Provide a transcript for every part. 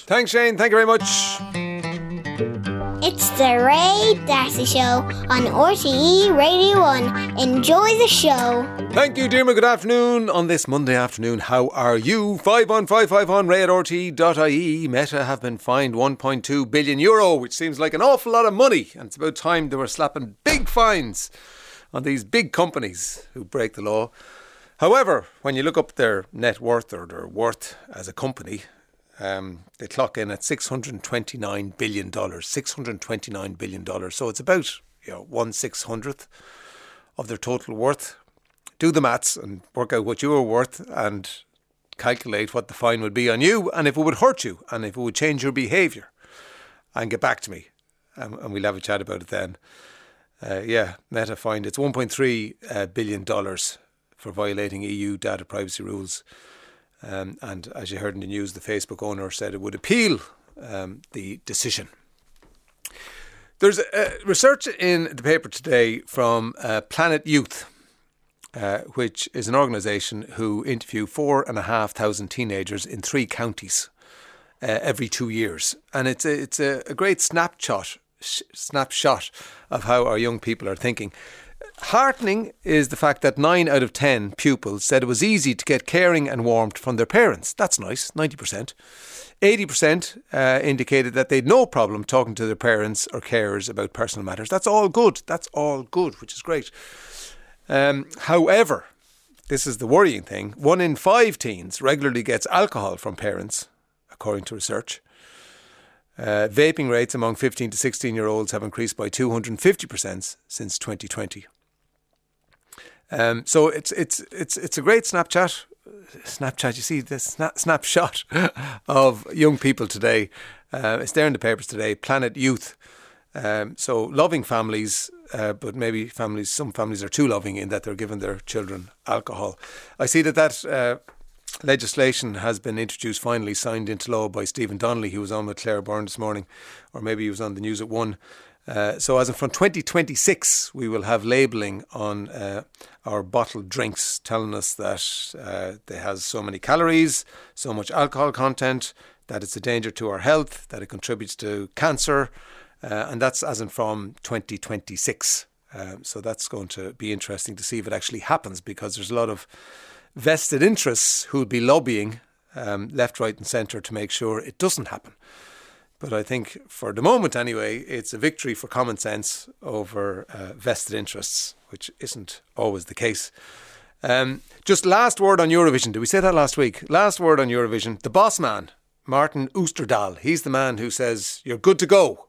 Thanks, Shane. Thank you very much. It's the Ray Darcy Show on RTE Radio 1. Enjoy the show. Thank you, Dermot. Good afternoon on this Monday afternoon. How are you? 51551 ray at rte.ie. Meta have been fined €1.2 billion, which seems like an awful lot of money. And it's about time they were slapping big fines on these big companies who break the law. However, when you look up their net worth or their worth as a company, they clock in at $629 billion. $629 billion. So it's about 1/600th of their total worth. Do the maths and work out what you are worth and calculate what the fine would be on you and if it would hurt you and if it would change your behaviour. And get back to me and we'll have a chat about it then. Meta fined it's $1.3 billion for violating EU data privacy rules. And as you heard in the news, the Facebook owner said it would appeal the decision. There's research in the paper today from Planet Youth, which is an organisation who interview 4,500 teenagers in 3 counties every 2 years. And it's a great snapshot of how our young people are thinking. Heartening is the fact that 9 out of 10 pupils said it was easy to get caring and warmth from their parents. That's nice, 90%. 80% indicated that they had no problem talking to their parents or carers about personal matters. That's all good, which is great. However, this is the worrying thing, 1 in 5 teens regularly gets alcohol from parents, according to research. Vaping rates among 15 to 16-year-olds have increased by 250% since 2020. So it's a great snapshot. You see the snapshot of young people today. It's there in the papers today. Planet Youth. So loving families, but maybe some families are too loving in that they're giving their children alcohol. I see that legislation has been introduced, finally signed into law by Stephen Donnelly, who was on with Claire Byrne this morning, or maybe he was on the news at 1. So as of from 2026, we will have labelling on our bottled drinks telling us that it has so many calories, so much alcohol content, that it's a danger to our health, that it contributes to cancer, and that's as in from 2026. So that's going to be interesting to see if it actually happens, because there's a lot of vested interests who will be lobbying left, right and centre to make sure it doesn't happen. But I think for the moment anyway, it's a victory for common sense over vested interests, which isn't always the case. Just last word on Eurovision. Did we say that last week? Last word on Eurovision. The boss man, Martin Oosterdaal. He's the man who says, you're good to go.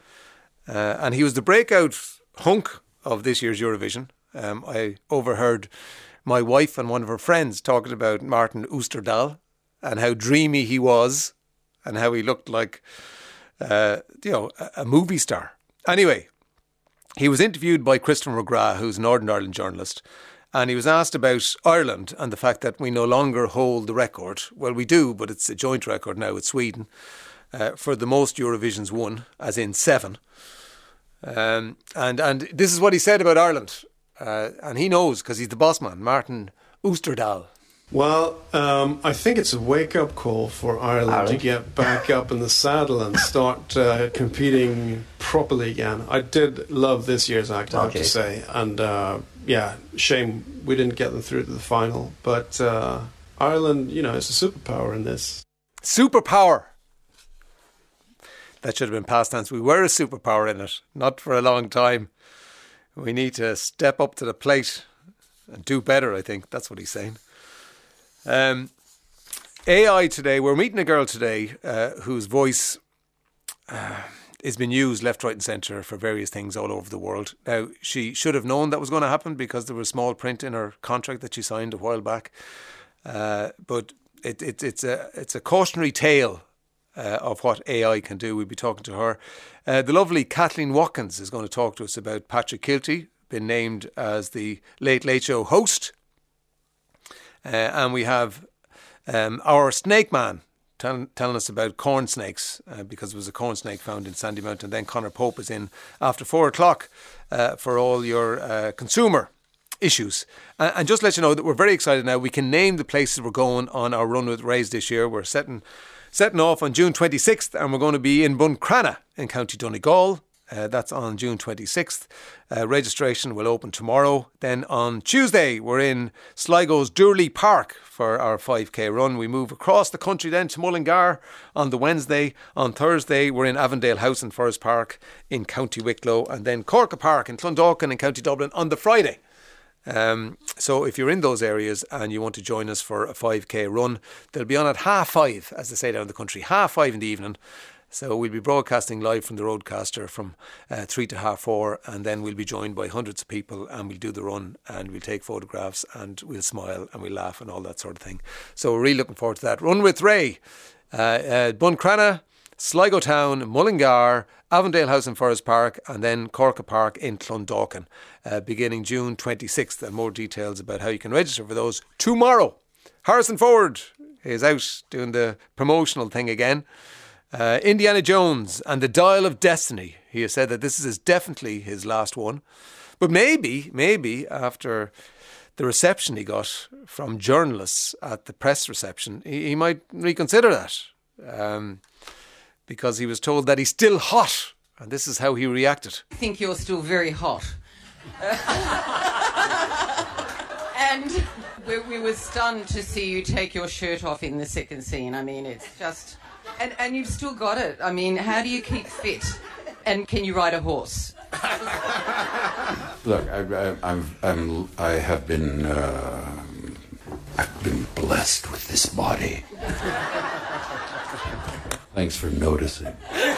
And he was the breakout hunk of this year's Eurovision. I overheard my wife and one of her friends talking about Martin Oosterdaal and how dreamy he was and how he looked like, a movie star. Anyway, he was interviewed by Christopher McGrath, who's a Northern Ireland journalist, and he was asked about Ireland and the fact that we no longer hold the record. Well, we do, but it's a joint record now with Sweden for the most Eurovisions won, as in 7. And this is what he said about Ireland. And he knows, because he's the boss man, Martin Oosterdaal. Well, I think it's a wake-up call for Ireland to get back up in the saddle and start competing properly again. I did love this year's act, I have to say. And, shame we didn't get them through to the final. But Ireland, is a superpower in this. Superpower! That should have been past tense. We were a superpower in it, not for a long time. We need to step up to the plate and do better, I think. That's what he's saying. AI today, we're meeting a girl today whose voice is being used left, right and centre for various things all over the world. Now, she should have known that was going to happen because there was small print in her contract that she signed a while back. But it's a cautionary tale of what AI can do. We'll be talking to her. The lovely Kathleen Watkins is going to talk to us about Patrick Kielty, been named as the Late Late Show host. And we have our snake man telling us about corn snakes because there was a corn snake found in Sandymount. And then Conor Pope is in after 4 o'clock for all your consumer issues. And just let you know that we're very excited now. We can name the places we're going on our Run with Rays this year. We're setting Setting off on June 26th, and we're going to be in Buncrana in County Donegal. That's on June 26th. Registration will open tomorrow. Then on Tuesday, we're in Sligo's Durley Park for our 5k run. We move across the country then to Mullingar on the Wednesday. On Thursday, we're in Avondale House and Forest Park in County Wicklow. And then Corca Park in Clondalkin in County Dublin on the Friday. So if you're in those areas and you want to join us for a 5k run, they'll be on at 5:30, as they say down the country, 5:30 in the evening. So we'll be broadcasting live from the Roadcaster from 3 to 4:30, and then we'll be joined by hundreds of people, and we'll do the run, and we'll take photographs, and we'll smile, and we'll laugh, and all that sort of thing. So we're really looking forward to that. Run with Ray, Buncrana, Sligo Town, Mullingar, Avondale House and Forest Park, and then Corca Park in Clondalkin, beginning June 26th. And more details about how you can register for those tomorrow. Harrison Ford is out doing the promotional thing again. Indiana Jones and the Dial of Destiny. He has said that this is definitely his last one. But maybe after the reception he got from journalists at the press reception, he might reconsider that. Because he was told that he's still hot. And this is how he reacted. I think you're still very hot. And we were stunned to see you take your shirt off in the second scene. I mean, it's just... And you've still got it. I mean, how do you keep fit? And can you ride a horse? Look, I've been blessed with this body. Thanks for noticing.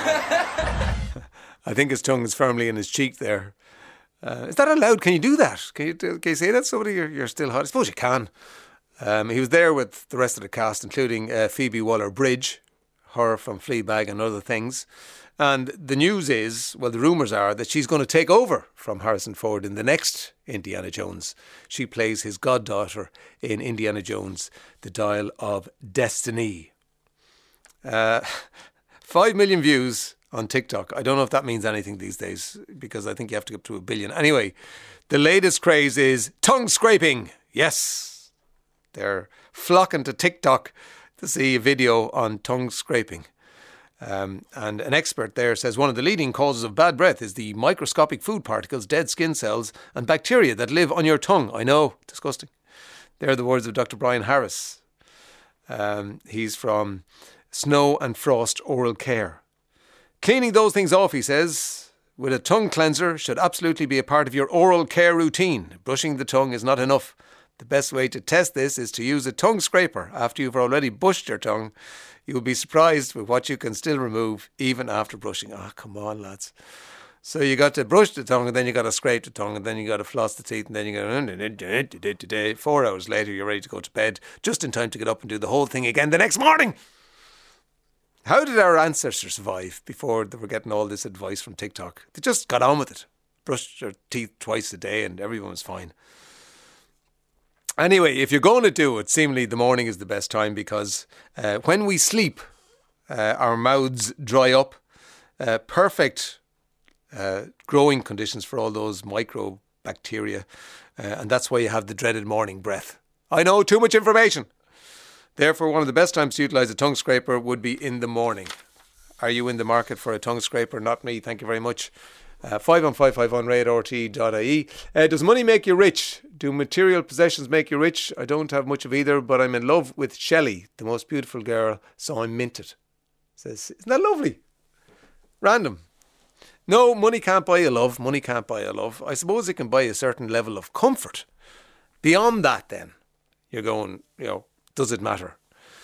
I think his tongue is firmly in his cheek there. Is that allowed? Can you do that? Can you say that to somebody? You're still hot? I suppose you can. He was there with the rest of the cast, including Phoebe Waller-Bridge, her from Fleabag and other things. And the news is, well, the rumours are that she's going to take over from Harrison Ford in the next Indiana Jones. She plays his goddaughter in Indiana Jones, The Dial of Destiny. 5 million views on TikTok. I don't know if that means anything these days, because I think you have to get up to 1 billion. Anyway, the latest craze is tongue scraping. Yes, they're flocking to TikTok to see a video on tongue scraping. And an expert there says one of the leading causes of bad breath is the microscopic food particles, dead skin cells and bacteria that live on your tongue. I know, disgusting. They're the words of Dr. Brian Harris. He's from Snow and Frost Oral Care. Cleaning those things off, he says, with a tongue cleanser should absolutely be a part of your oral care routine. Brushing the tongue is not enough. The best way to test this is to use a tongue scraper after you've already brushed your tongue. You will be surprised with what you can still remove even after brushing. Ah, come on, lads. So you got to brush the tongue, and then you got to scrape the tongue, and then you got to floss the teeth, and then you got to... 4 hours later, you're ready to go to bed, just in time to get up and do the whole thing again the next morning. How did our ancestors survive before they were getting all this advice from TikTok? They just got on with it. Brushed their teeth twice a day, and everyone was fine. Anyway, if you're going to do it, seemingly the morning is the best time, because when we sleep, our mouths dry up. Perfect growing conditions for all those microbacteria. And that's why you have the dreaded morning breath. I know, too much information. Therefore, one of the best times to utilise a tongue scraper would be in the morning. Are you in the market for a tongue scraper? Not me, thank you very much. 51551ray@rte.ie. Does money make you rich? Do material possessions make you rich? I don't have much of either, but I'm in love with Shelley, the most beautiful girl, so I'm minted. Says, isn't that lovely? Random. No, money can't buy you love. Money can't buy you love. I suppose it can buy a certain level of comfort. Beyond that, then, you're going, does it matter?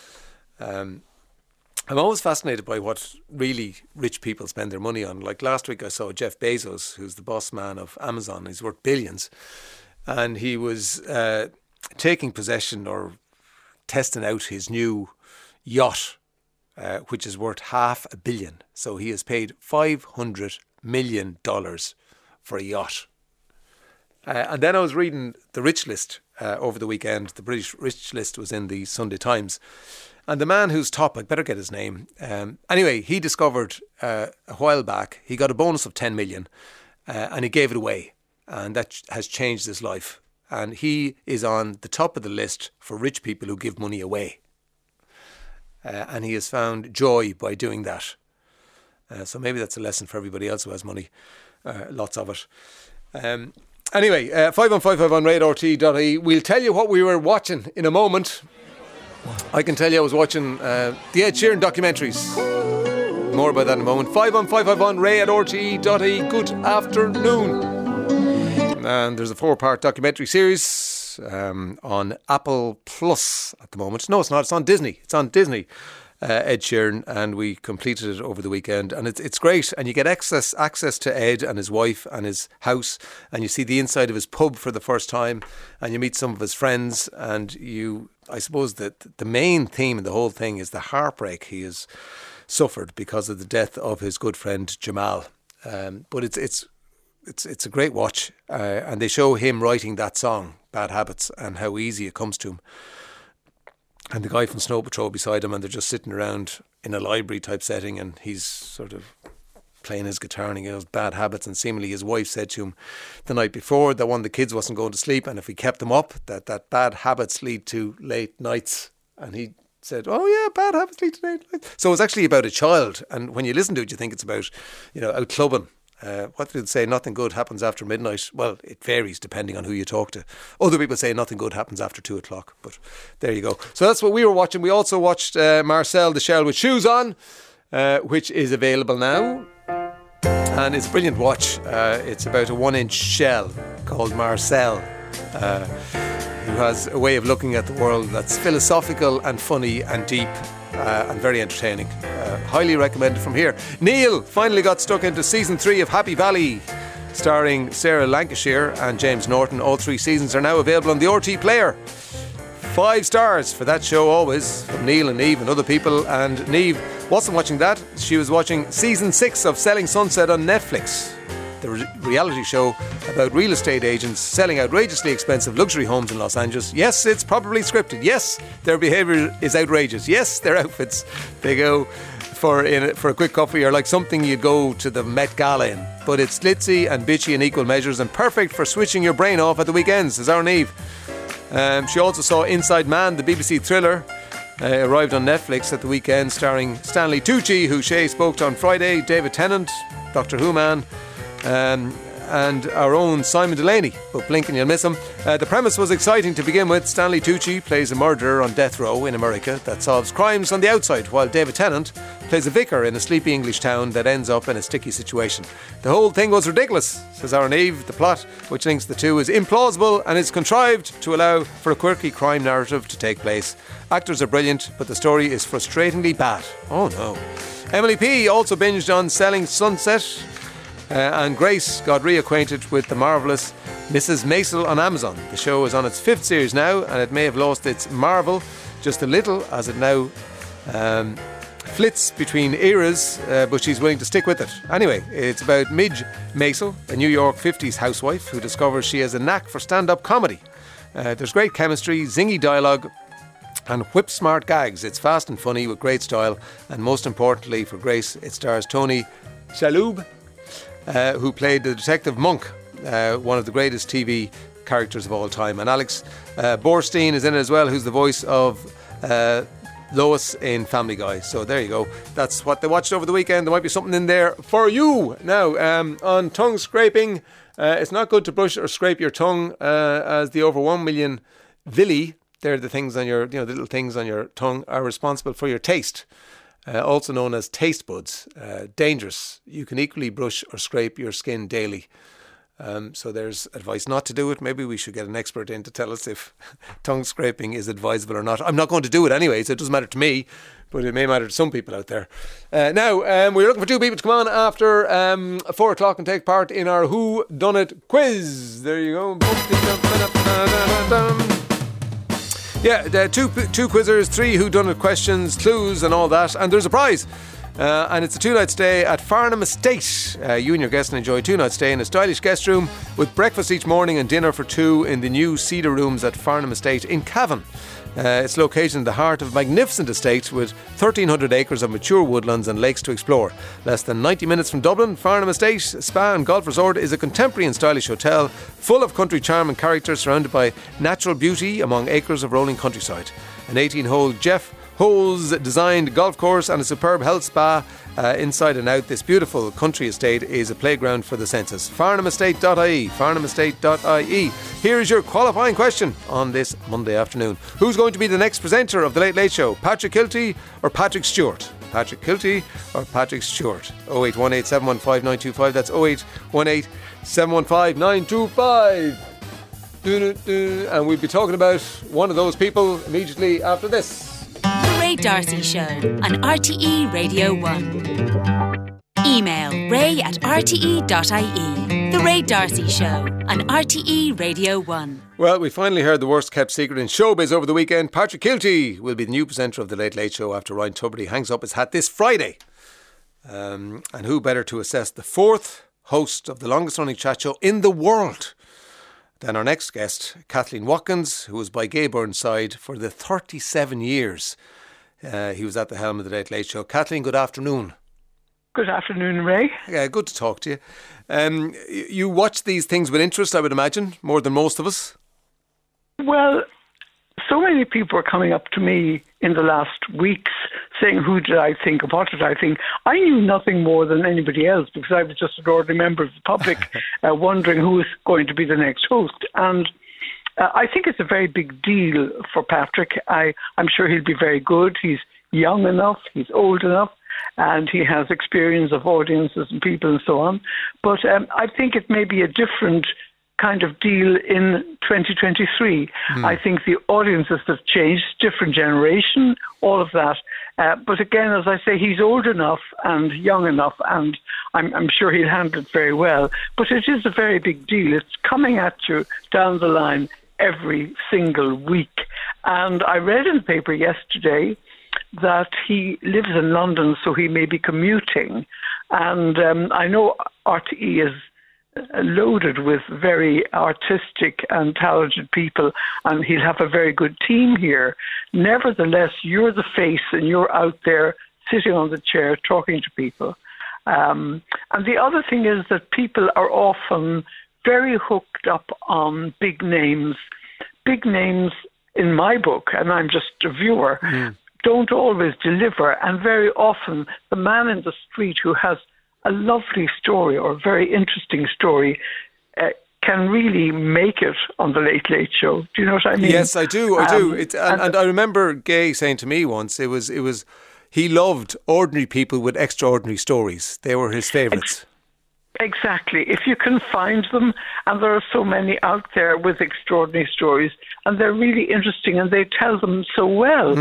I'm always fascinated by what really rich people spend their money on. Like last week I saw Jeff Bezos, who's the boss man of Amazon. He's worth billions. And he was taking possession or testing out his new yacht, which is worth $500 million. So he has paid $500 million for a yacht. And then I was reading the rich list over the weekend. The British rich list was in the Sunday Times. And the man who's top, I better get his name. Anyway, he discovered a while back, he got a bonus of 10 million and he gave it away. And that has changed his life. And he is on the top of the list for rich people who give money away. and he has found joy by doing that. So maybe that's a lesson for everybody else who has money. Lots of it. Anyway, 51551 RadioRT.ie. We'll tell you what we were watching in a moment. I can tell you I was watching the Ed Sheeran documentaries. More about that in a moment. 51551 RadioRT.ie. Good afternoon. And there's a 4-part documentary series on Apple Plus at the moment. No, it's not. It's on Disney. Ed Sheeran, and we completed it over the weekend, and it's great. And you get access to Ed and his wife and his house, and you see the inside of his pub for the first time, and you meet some of his friends, and I suppose that the main theme in the whole thing is the heartbreak he has suffered because of the death of his good friend Jamal. But it's a great watch, and they show him writing that song, Bad Habits, and how easy it comes to him. And the guy from Snow Patrol beside him, and they're just sitting around in a library type setting, and he's sort of playing his guitar and he goes, Bad Habits. And seemingly his wife said to him the night before that one of the kids wasn't going to sleep, and if he kept them up, that bad habits lead to late nights. And he said, oh yeah, bad habits lead to late nights. So it's actually about a child, and when you listen to it, you think it's about, out clubbing. What did it say? Nothing good happens after midnight. Well, it varies depending on who you talk to. Other people say nothing good happens after 2 o'clock. But there you go. So that's what we were watching. We also watched Marcel the Shell with Shoes On, which is available now. And it's a brilliant watch. It's about a 1-inch shell called Marcel, who has a way of looking at the world that's philosophical and funny and deep. And very entertaining. Highly recommended from here. Neil finally got stuck into season 3 of Happy Valley, starring Sarah Lancashire and James Norton. All 3 seasons are now available on the RT Player. 5 stars for that show always, from Neil and Neve and other people. And Neve wasn't watching that. She was watching season 6 of Selling Sunset on Netflix, the reality show about real estate agents selling outrageously expensive luxury homes in Los Angeles. Yes, it's probably scripted. Yes, their behaviour is outrageous. Yes, their outfits they go for a quick coffee are like something you'd go to the Met Gala in. But it's glitzy and bitchy in equal measures and perfect for switching your brain off at the weekends, says our Neve. She also saw Inside Man, the BBC thriller. Arrived on Netflix at the weekend, starring Stanley Tucci, who Shay spoke to on Friday, David Tennant, Doctor Who man, and our own Simon Delaney, but blink and you'll miss him. The premise was exciting to begin with. Stanley Tucci plays a murderer on death row in America that solves crimes on the outside, while David Tennant plays a vicar in a sleepy English town that ends up in a sticky situation. The whole thing was ridiculous, says our Neve. The plot, which links the two, is implausible and is contrived to allow for a quirky crime narrative to take place. Actors are brilliant, but the story is frustratingly bad. Oh no. Emily P also binged on Selling Sunset, and Grace got reacquainted with the marvellous Mrs. Maisel on Amazon. The show is on its 5th series now, and it may have lost its marvel just a little as it now flits between eras, but she's willing to stick with it. Anyway, it's about Midge Maisel, a New York 50s housewife who discovers she has a knack for stand-up comedy. There's great chemistry, zingy dialogue, and whip-smart gags. It's fast and funny with great style, and most importantly for Grace, it stars Tony Shalhoub, who played the detective Monk, one of the greatest TV characters of all time. And Alex Borstein is in it as well, who's the voice of Lois in Family Guy. So there you go. That's what they watched over the weekend. There might be something in there for you. Now, on tongue scraping, it's not good to brush or scrape your tongue, as the over 1 million villi, they're the things on your, the little things on your tongue, are responsible for your taste. Also known as taste buds. Dangerous. You can equally brush or scrape your skin daily. So there's advice not to do it. Maybe we should get an expert in to tell us if tongue scraping is advisable or not. I'm not going to do it anyway, so it doesn't matter to me, but it may matter to some people out there. Now, we're looking for 2 people to come on after 4 o'clock and take part in our Who Done It quiz. There you go. Yeah, two quizzers, 3 whodunit questions, clues and all that, and there's a prize. And it's a 2-night stay at Farnham Estate. You and your guest can enjoy a 2-night stay in a stylish guest room with breakfast each morning and dinner for 2 in the new Cedar Rooms at Farnham Estate in Cavan. It's located in the heart of a magnificent estate with 1,300 acres of mature woodlands and lakes to explore. Less than 90 minutes from Dublin, Farnham Estate Spa and Golf Resort is a contemporary and stylish hotel full of country charm and character, surrounded by natural beauty among acres of rolling countryside. An 18-hole Jeff Holes designed golf course and a superb health spa inside and out. This beautiful country estate is a playground for the senses. FarnhamEstate.ie, FarnhamEstate.ie. Here is your qualifying question on this Monday afternoon. Who's going to be the next presenter of The Late Late Show? Patrick Kilty or Patrick Stewart? Patrick Kilty or Patrick Stewart? 0818 715 925. That's 0818 715 925. And we'll be talking about one of those people immediately after this. The Ray D'Arcy Show on RTE Radio 1. Email ray@rte.ie. The Ray D'Arcy Show on RTE Radio 1. Well, we finally heard the worst kept secret in showbiz over the weekend. Patrick Kilty will be the new presenter of The Late Late Show after Ryan Tubridy hangs up his hat this Friday. And who better to assess the fourth host of the longest running chat show in the world than our next guest, Kathleen Watkins, who was by Gay Byrne's side for the 37 years he was at the helm of The Late Late Show. Kathleen, good afternoon. Good afternoon, Ray. Good to talk to you. You watch these things with interest, I would imagine, more than most of us. Well, so many people are coming up to me in the last weeks saying, who did I think of, what did I think? I knew nothing more than anybody else because I was just an ordinary member of the public wondering who is going to be the next host. And I think it's a very big deal for Patrick. I'm sure he'll be very good. He's young enough, he's old enough, and he has experience of audiences and people and so on. But I think it may be a different kind of deal in 2023. I think the audiences have changed, different generation, all of that. But again, as I say, he's old enough and young enough, and I'm sure he'll handle it very well. But it is a very big deal. It's coming at you down the line every single week. And I read in the paper yesterday that he lives in London, so he may be commuting. And I know RTE is loaded with very artistic and talented people, and he'll have a very good team here. Nevertheless, you're the face and you're out there sitting on the chair talking to people. And the other thing is that people are often very hooked up on big names. Big names, in my book, and I'm just a viewer, don't always deliver. And very often, the man in the street who has a lovely story or a very interesting story can really make it on the Late Late Show. Do you know what I mean? Yes, I do. And I remember Gay saying to me once, it was he loved ordinary people with extraordinary stories. They were his favourites. Exactly. If you can find them, and there are so many out there with extraordinary stories, and they're really interesting, and they tell them so well.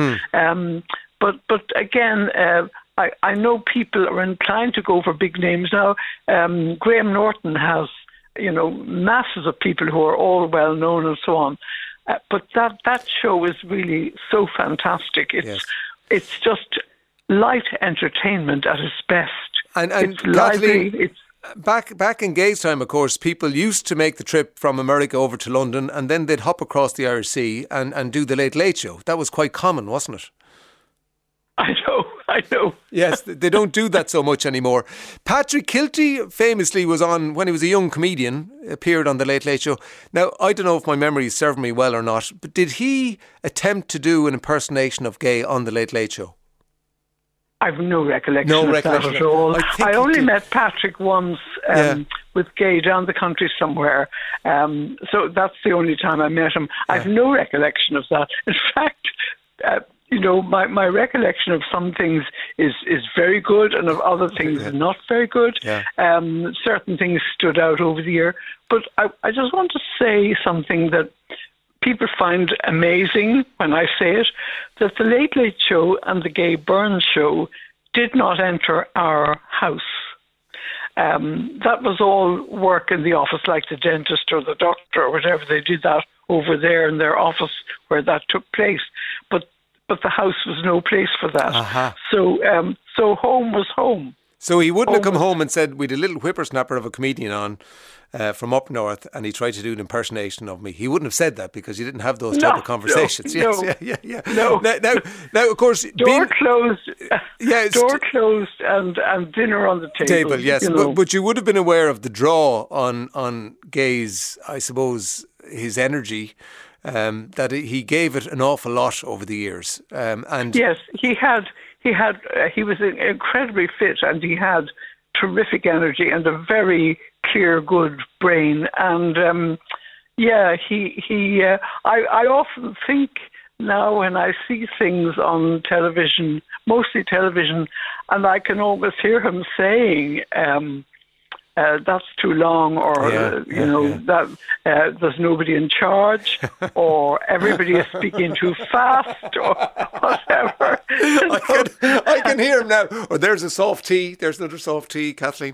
But again, I know people are inclined to go for big names now. Graham Norton has, masses of people who are all well known and so on. But that show is really so fantastic. It's just light entertainment at its best. And it's lively. It's Back in Gay's time, of course, people used to make the trip from America over to London, and then they'd hop across the Irish Sea and do the Late Late Show. That was quite common, wasn't it? I know. Yes, they don't do that so much anymore. Patrick Kilty famously was on, when he was a young comedian, appeared on the Late Late Show. Now, I don't know if my memory is serving me well or not, but did he attempt to do an impersonation of Gay on the Late Late Show? I've no recollection of that at all. I only met Patrick once with Gay down the country somewhere. So that's the only time I met him. I've no recollection of that. In fact, my recollection of some things is very good, and of other things not very good. Certain things stood out over the year. But I just want to say something that people find amazing when I say it, that the Late Late Show and the Gay Byrne Show did not enter our house. That was all work in the office, like the dentist or the doctor or whatever. They did that over there in their office where that took place. But the house was no place for that. So home was home. So he wouldn't have come home and said, we'd a little whippersnapper of a comedian on from up north, and he tried to do an impersonation of me. He wouldn't have said that because you didn't have those type of conversations. No. Now, of course, door closed and dinner on the table. Yes, but you would have been aware of the draw on Gay's, I suppose, his energy that he gave it an awful lot over the years. And yes, he was incredibly fit, and he had terrific energy and a very clear, good brain. And I often think now when I see things on television, mostly television, and I can always hear him saying, that's too long, or that there's nobody in charge, or everybody is speaking too fast, or whatever. I can hear him now. Or there's a soft tea. There's another soft tea, Kathleen.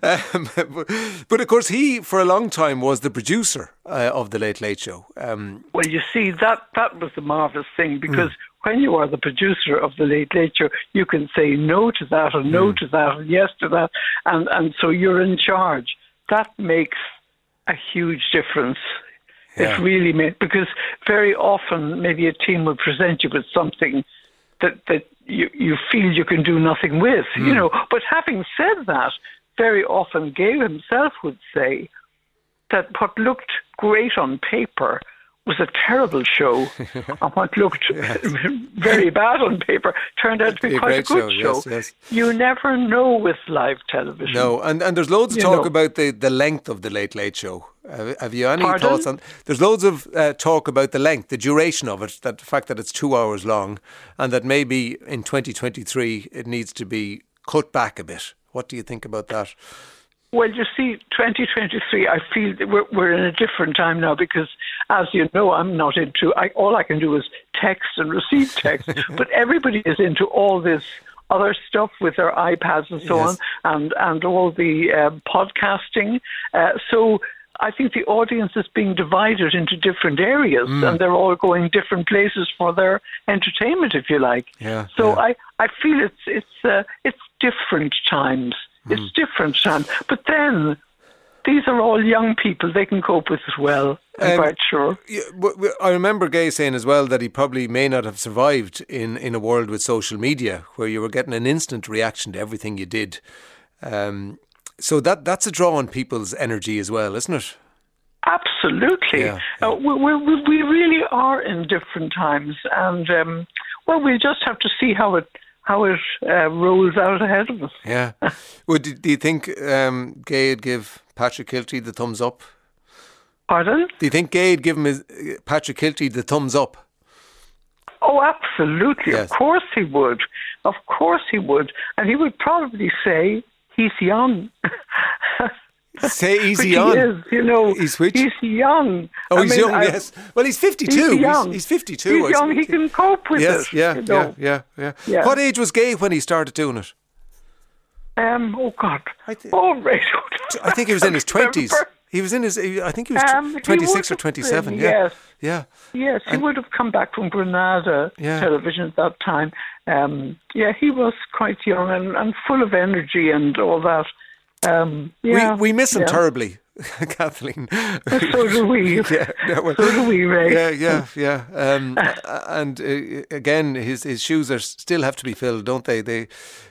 But of course, he for a long time was the producer of the Late Late Show. Well, you see, that was the marvellous thing, because when you are the producer of the Late Late Show, you can say no to that, or no to that, or yes to that, and so you're in charge. That makes a huge difference. Yeah. It really makes, because very often maybe a team will present you with something that you feel you can do nothing with, But having said that, very often Gail himself would say that what looked great on paper was a terrible show, and what looked very bad on paper turned out to be quite a good show. Yes. You never know with live television. No, and there's loads of talk about the length of the Late Late Show. Have you any thoughts on? There's loads of talk about the length, the duration of it, that the fact that it's 2 hours long, and that maybe in 2023 it needs to be cut back a bit. What do you think about that? Well, you see, 2023, I feel that we're in a different time now, because, as you know, I'm not into... all I can do is text and receive text, but everybody is into all this other stuff with their iPads and so on, and all the podcasting. So I think the audience is being divided into different areas, and they're all going different places for their entertainment, if you like. I feel it's different times. It's different times. But then, these are all young people. They can cope with it well, I'm quite sure. Yeah, I remember Gay saying as well that he probably may not have survived in a world with social media, where you were getting an instant reaction to everything you did. So that's a draw on people's energy as well, isn't it? Absolutely. Yeah. We really are in different times. And, we'll just have to see how it rolls out ahead of us. Yeah. Do you think Gay would give Patrick Kilty the thumbs up? Pardon? Do you think Gay would give Patrick Kilty the thumbs up? Oh, absolutely. Yes. Of course he would. Of course he would. And he would probably say, he's young. Say easy on. He is, he's young. Oh, he's young, yes. Well, he's 52. He's young. He's 52. He's young. He can cope with it. Yeah. What age was Gay when he started doing it? Oh, God. I think he was in his 20s. He was in his, I think he was 26 or 27. Yes. Yeah. Yes, he would have come back from Granada television at that time. He was quite young and full of energy and all that. We miss him terribly, Kathleen. So do we. So do we, Ray. Yeah. And again, his shoes still have to be filled, don't they?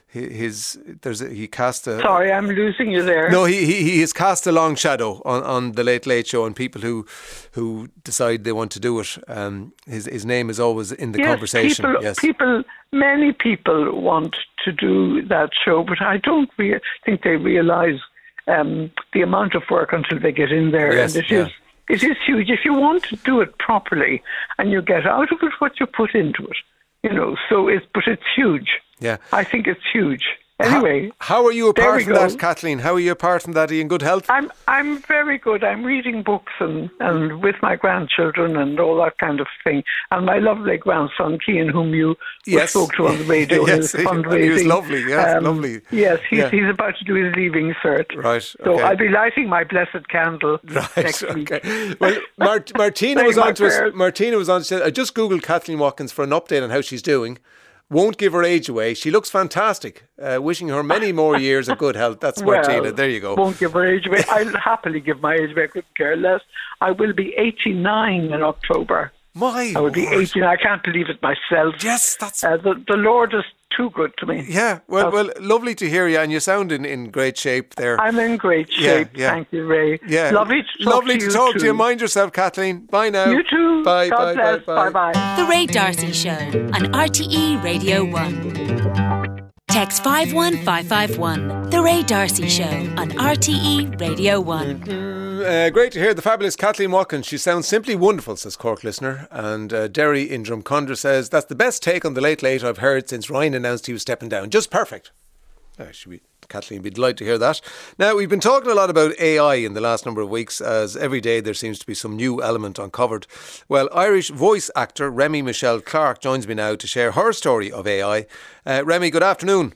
He cast a... Sorry, I'm losing you there. No, he has cast a long shadow on the Late Late Show and people who decide they want to do it. His name is always in the conversation. Many people want to do that show, but I don't think they realise the amount of work until they get in there. Yes, and it is huge. If you want to do it properly and you get out of it what you put into it, but it's huge. Yeah. I think it's huge. Anyway, how are you apart from that, Kathleen? How are you apart from that? Are you in good health? I'm very good. I'm reading books and with my grandchildren and all that kind of thing. And my lovely grandson, Cian, whom you spoke to on the radio. Yes, he was lovely. Yes, lovely. Yes, he's about to do his leaving cert. Right. So I'll be lighting my blessed candle next week. Well, Martina was on to us. Martina was on to say, I just Googled Kathleen Watkins for an update on how she's doing. Won't give her age away. She looks fantastic. Wishing her many more years of good health. That's Martina. There you go. Won't give her age away. I'll happily give my age away. I couldn't care less. I will be 89 I will be 89. I can't believe it myself. Yes, that's... The Lord has too good to me. Yeah, well, lovely to hear you, and you sound in great shape there. I'm in great shape. Yeah. Thank you, Ray. Yeah, lovely to talk to you. Mind yourself, Kathleen. Bye now. You too. Bye. God bless. Bye. Bye. The Ray D'Arcy Show on RTE Radio 1. Text 51551. The Ray D'Arcy Show on RTE Radio 1. Great to hear the fabulous Kathleen Watkins. She sounds simply wonderful, says Cork listener. And Derry in Drumcondra says, that's the best take on the Late Late I've heard since Ryan announced he was stepping down. Just perfect. Kathleen would be delighted to hear that. Now, we've been talking a lot about AI in the last number of weeks, as every day there seems to be some new element uncovered. Well, Irish voice actor Remy Michelle Clark joins me now to share her story of AI. Remy, good afternoon.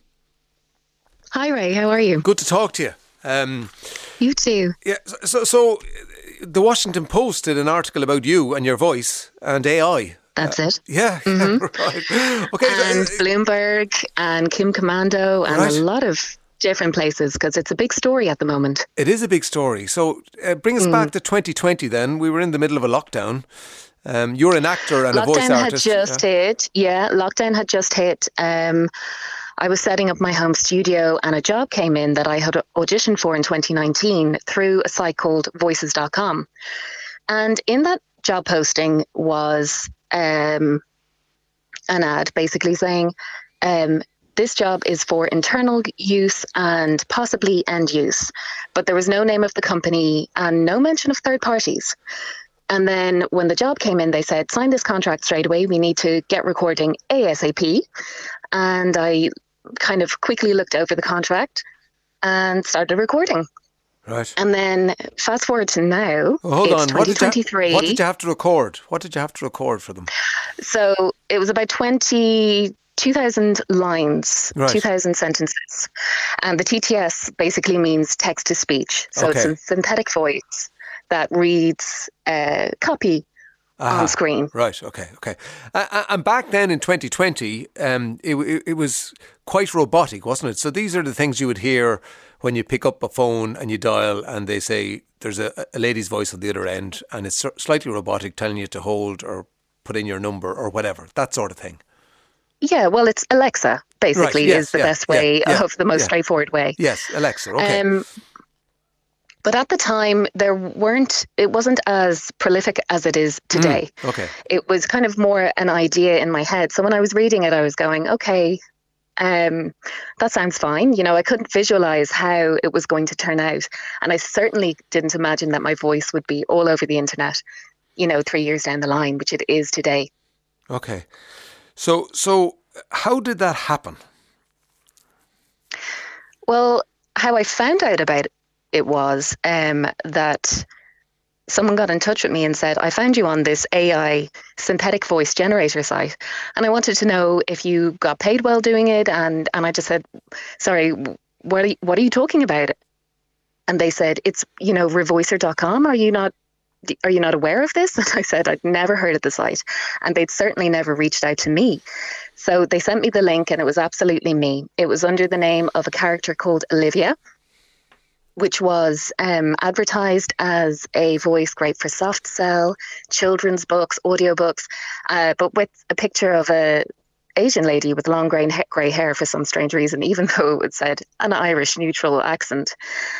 Hi Ray, how are you? Good to talk to you. You too. Yeah, so the Washington Post did an article about you and your voice and AI. That's it. Yeah, mm-hmm. Right. Okay, and Bloomberg and Kim Commando and a lot of different places, because it's a big story at the moment. It is a big story. So bring us back to 2020 then. We were in the middle of a lockdown. You're an actor and a voice artist. Lockdown had just hit. I was setting up my home studio and a job came in that I had auditioned for in 2019 through a site called voices.com. And in that job posting was an ad basically saying, this job is for internal use and possibly end use. But there was no name of the company and no mention of third parties. And then when the job came in, they said, sign this contract straight away. We need to get recording ASAP. And I kind of quickly looked over the contract and started recording. Right. And then fast forward to now, it's 2023. What did you have to record? What did you have to record for them? So it was about 2,000 lines, right. 2,000 sentences. And the TTS basically means text to speech. So it's a synthetic voice that reads copy on screen. Right, okay. And back then in 2020, it was quite robotic, wasn't it? So these are the things you would hear when you pick up a phone and you dial and they say there's a lady's voice on the other end and it's slightly robotic telling you to hold or put in your number or whatever, that sort of thing. Yeah, well, it's Alexa, basically, right, yes, is the best way of the most straightforward way. Yes, Alexa, okay. But at the time, it wasn't as prolific as it is today. Okay. It was kind of more an idea in my head. So when I was reading it, I was going, okay, that sounds fine. You know, I couldn't visualize how it was going to turn out. And I certainly didn't imagine that my voice would be all over the internet, 3 years down the line, which it is today. Okay. So how did that happen? Well, how I found out about it was that someone got in touch with me and said, I found you on this AI synthetic voice generator site. And I wanted to know if you got paid well doing it. And I just said, sorry, what are you talking about? And they said, it's, revoicer.com. Are you not aware of this? And I said, I'd never heard of the site. And they'd certainly never reached out to me. So they sent me the link and it was absolutely me. It was under the name of a character called Olivia, which was advertised as a voice great for soft sell, children's books, audiobooks, but with a picture of a Asian lady with long grey hair for some strange reason, even though it said an Irish neutral accent.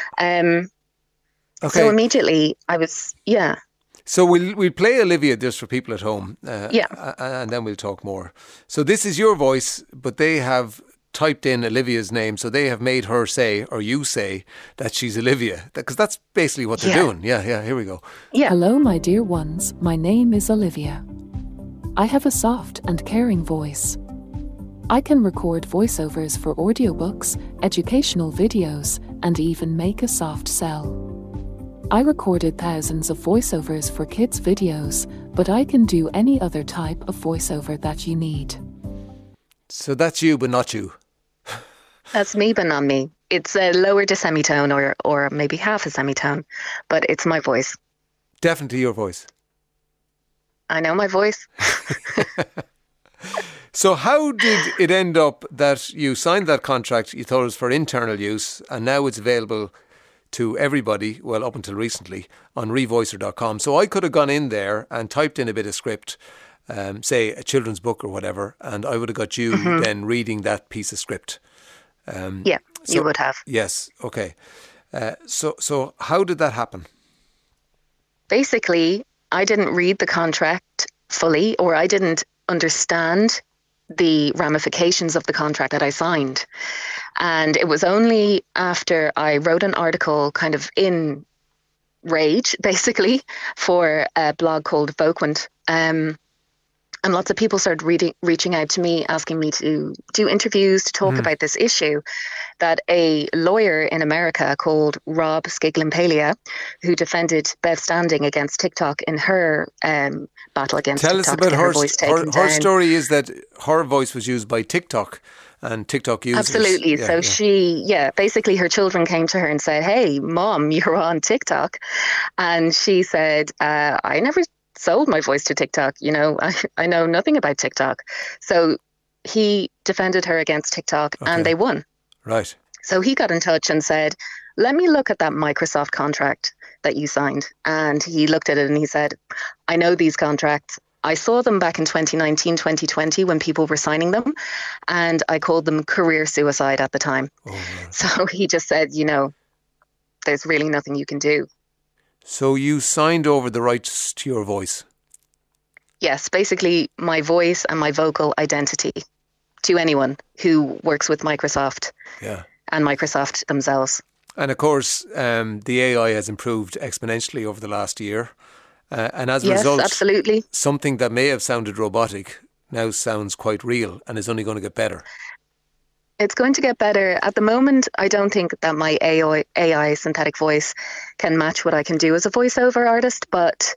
So immediately I was, So we'll play Olivia just for people at home, and then we'll talk more. So this is your voice, but they have typed in Olivia's name, so they have made her say, or you say, that she's Olivia, because that's basically what they're doing. Yeah, here we go. Yeah. Hello, my dear ones. My name is Olivia. I have a soft and caring voice. I can record voiceovers for audiobooks, educational videos, and even make a soft sell. I recorded thousands of voiceovers for kids' videos, but I can do any other type of voiceover that you need. So that's you, but not you. That's me, but not me. It's a lower to semitone or maybe half a semitone, but it's my voice. Definitely your voice. I know my voice. So how did it end up that you signed that contract, you thought it was for internal use, and now it's available to everybody, well, up until recently, on revoicer.com. So I could have gone in there and typed in a bit of script say a children's book or whatever, and I would have got you then reading that piece of script. You would have. Yes. Okay. So how did that happen? Basically, I didn't read the contract fully, or I didn't understand the ramifications of the contract that I signed. And it was only after I wrote an article kind of in rage, basically, for a blog called Voquent. And lots of people started reaching out to me, asking me to do interviews, to talk about this issue, that a lawyer in America called Rob Skiglimpalia, who defended Bev Standing against TikTok in her battle against TikTok. Tell us about her voice taken her down. story is that her voice was used by TikTok and TikTok users. Absolutely. So she, basically her children came to her and said, "Hey, Mom, you're on TikTok." And she said, I never sold my voice to TikTok. I know nothing about TikTok. So he defended her against TikTok and they won. Right. So he got in touch and said, "Let me look at that Microsoft contract that you signed." And he looked at it and he said, "I know these contracts. I saw them back in 2019, 2020 when people were signing them, and I called them career suicide at the time." So he just said, there's really nothing you can do. So you signed over the rights to your voice? Yes, basically my voice and my vocal identity to anyone who works with Microsoft and Microsoft themselves. And of course, the AI has improved exponentially over the last year. And as a result, absolutely, something that may have sounded robotic now sounds quite real and is only going to get better. It's going to get better. At the moment, I don't think that my AI synthetic voice can match what I can do as a voiceover artist, but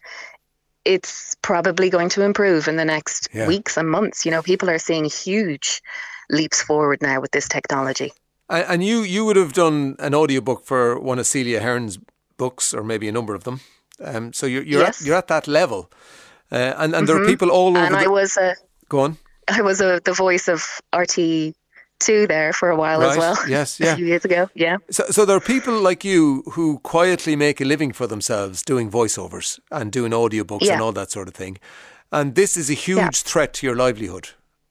it's probably going to improve in the next weeks and months. People are seeing huge leaps forward now with this technology. And you would have done an audiobook for one of Celia Hearn's books, or maybe a number of them. So you're at that level. And there are people all over. And I was Go on. I was the voice of RT2 there for a while as well. Yes, a few years ago, So there are people like you who quietly make a living for themselves doing voiceovers and doing audiobooks and all that sort of thing. And this is a huge threat to your livelihood.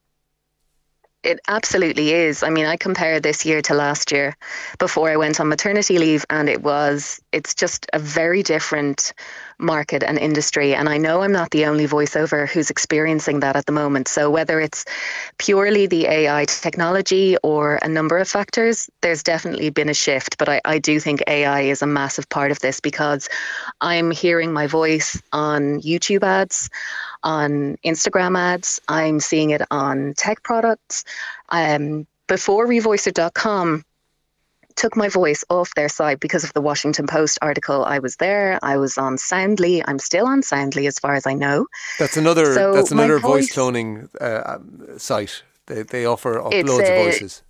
It absolutely is. I mean, I compare this year to last year before I went on maternity leave, and it's just a very different market and industry. And I know I'm not the only voiceover who's experiencing that at the moment. So whether it's purely the AI technology or a number of factors, there's definitely been a shift. But I do think AI is a massive part of this, because I'm hearing my voice on YouTube ads, on Instagram ads. I'm seeing it on tech products. Before Revoicer.com took my voice off their site because of the Washington Post article, I was there. I was on Soundly. I'm still on Soundly as far as I know. That's another voice cloning site. They offer loads of voices.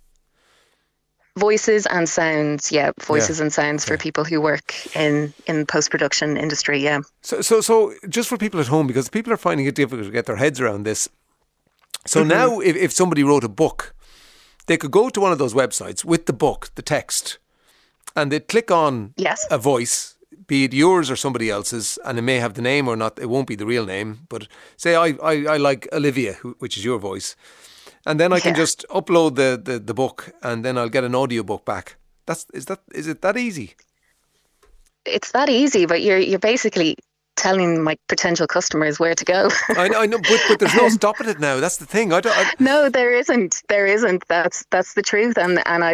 Voices and sounds, voices and sounds for people who work in post-production industry, So just for people at home, because people are finding it difficult to get their heads around this. So now if somebody wrote a book, they could go to one of those websites with the book, the text, and they'd click on a voice, be it yours or somebody else's, and it may have the name or not, it won't be the real name, but say I like Olivia, which is your voice. And then I can just upload the book, and then I'll get an audiobook back. Is it that easy? It's that easy, but you're basically telling my potential customers where to go. I know, but there's no stopping it now. That's the thing. No, there isn't. There isn't. That's the truth. And I've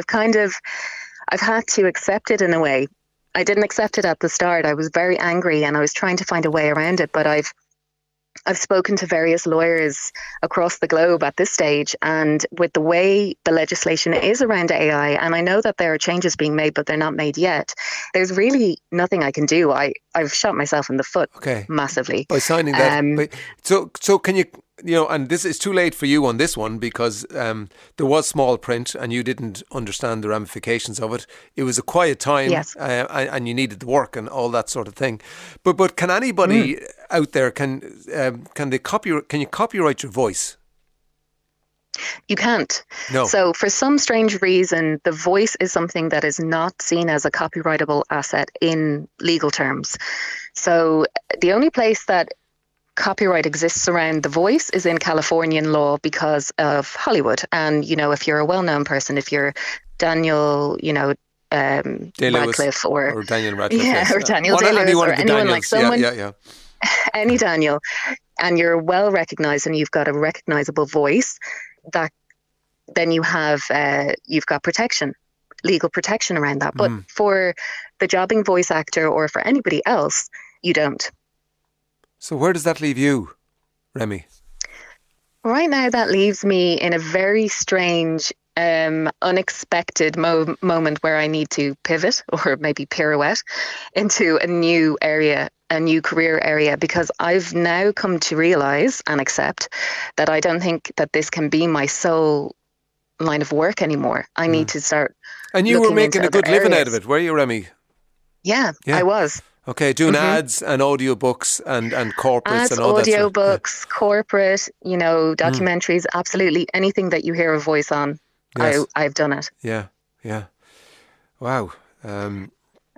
had to accept it in a way. I didn't accept it at the start. I was very angry, and I was trying to find a way around it. But I've spoken to various lawyers across the globe at this stage, and with the way the legislation is around AI, and I know that there are changes being made, but they're not made yet, there's really nothing I can do. I've shot myself in the foot massively. By signing that. So can you, and this is too late for you on this one, because there was small print and you didn't understand the ramifications of it. It was a quiet time, and you needed the work and all that sort of thing. But can anybody out there, can you copyright your voice? You can't. No. So for some strange reason, the voice is something that is not seen as a copyrightable asset in legal terms. So the only place that copyright exists around the voice is in Californian law because of Hollywood. And, you know, if you're a well-known person, if you're Daniel, you know, Radcliffe or Daniel Radcliffe, yeah, yes. or Daniel Day-Lewis or anyone like someone, any Daniel, and you're well recognised and you've got a recognisable voice, that then you've got protection, legal protection around that. But for the jobbing voice actor or for anybody else, you don't. So where does that leave you, Remy? Right now, that leaves me in a very strange, unexpected moment where I need to pivot or maybe pirouette into a new area, a new career area, because I've now come to realise and accept that I don't think that this can be my sole line of work anymore. I need to start. And you were making a good living out of it, were you, Remy? Yeah, I was. Okay, doing ads and audiobooks and corporates ads, and all that. Audiobooks, corporate, you know, documentaries, absolutely anything that you hear a voice on, yes. I've done it. Yeah. Wow. And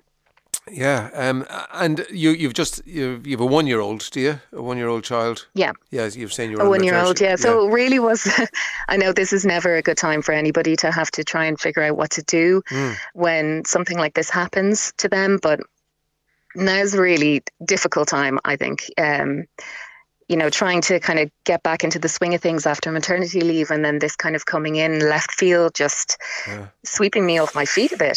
you've a 1-year-old, do you? A 1-year-old child? Yeah. Yes, you've seen your a 1-year-old, yeah. So it really was, I know this is never a good time for anybody to have to try and figure out what to do when something like this happens to them, but now's a really difficult time, I think. You know, trying to kind of get back into the swing of things after maternity leave, and then this kind of coming in left field, just sweeping me off my feet a bit.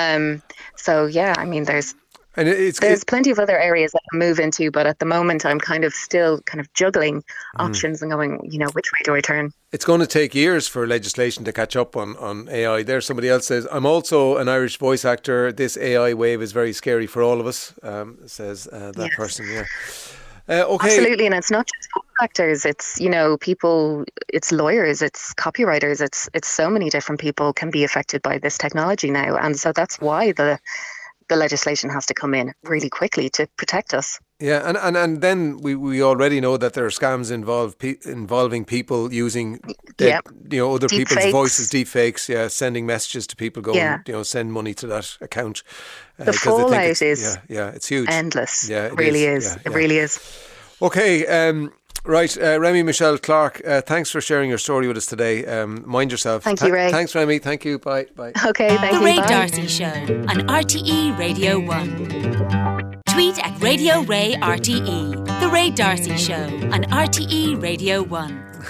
So yeah, I mean, there's plenty of other areas I can move into, but at the moment I'm kind of still kind of juggling options and going, you know, which way do I turn? It's going to take years for legislation to catch up on AI. There, somebody else says, I'm also an Irish voice actor. This AI wave is very scary for all of us, says that person, yeah. Okay. Absolutely, and it's not just voice actors, it's, you know, people, it's lawyers, it's copywriters, it's so many different people can be affected by this technology now, and so that's why the legislation has to come in really quickly to protect us. Yeah, and then we already know that there are scams involving people using other deep people's fakes. Voices, deep fakes, sending messages to people going, send money to that account. The fallout is it's huge. Endless. Yeah, it really is. Yeah, it really is. Okay, right, Remy Michelle Clark, thanks for sharing your story with us today. Mind yourself. Thank you, Ray. Thanks, Remy. Thank you. Bye. Okay, thank you. The Ray Bye. D'Arcy Show on RTE Radio 1. Tweet at Radio Ray RTE. The Ray D'Arcy Show on RTE Radio 1.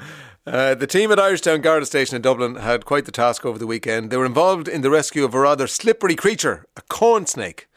The team at Irishtown Garda Station in Dublin had quite the task over the weekend. They were involved in the rescue of a rather slippery creature, a corn snake.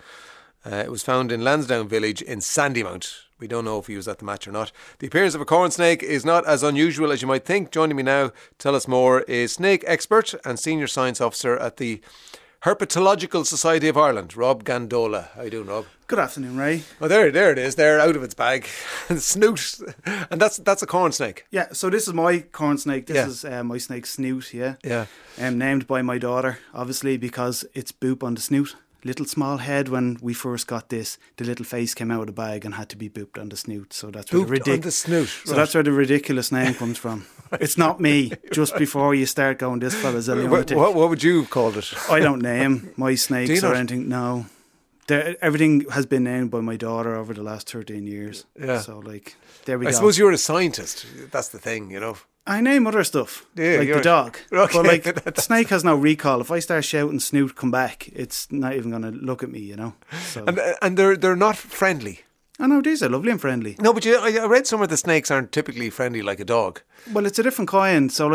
It was found in Lansdowne village in Sandymount. We don't know if he was at the match or not. The appearance of a corn snake is not as unusual as you might think. Joining me now to tell us more is snake expert and senior science officer at the Herpetological Society of Ireland, Rob Gandola. How you doing, Rob? Good afternoon, Ray. Oh, there it is. There, out of its bag, snoot, and that's a corn snake. Yeah. So this is my corn snake. This is my snake Snoot. Yeah. Yeah. Named by my daughter, obviously, because it's boop on the snoot. Little small head. When we first got this, the little face came out of the bag and had to be booped on the snoot. So that's where on the snoot. So that's where the ridiculous name comes from. It's not me. Just before you start going, this fella's a lunatic. What would you have called it? I don't name my snakes or anything. No. Everything has been named by my daughter over the last 13 years. Yeah. So, there we go. I suppose you're a scientist. That's the thing, you know. I name other stuff, like the dog. Okay. But the snake has no recall. If I start shouting Snoot, come back, it's not even going to look at me, you know. So. And they're not friendly. I know, these are lovely and friendly. No, but I read somewhere the snakes aren't typically friendly like a dog. Well, it's a different kind. So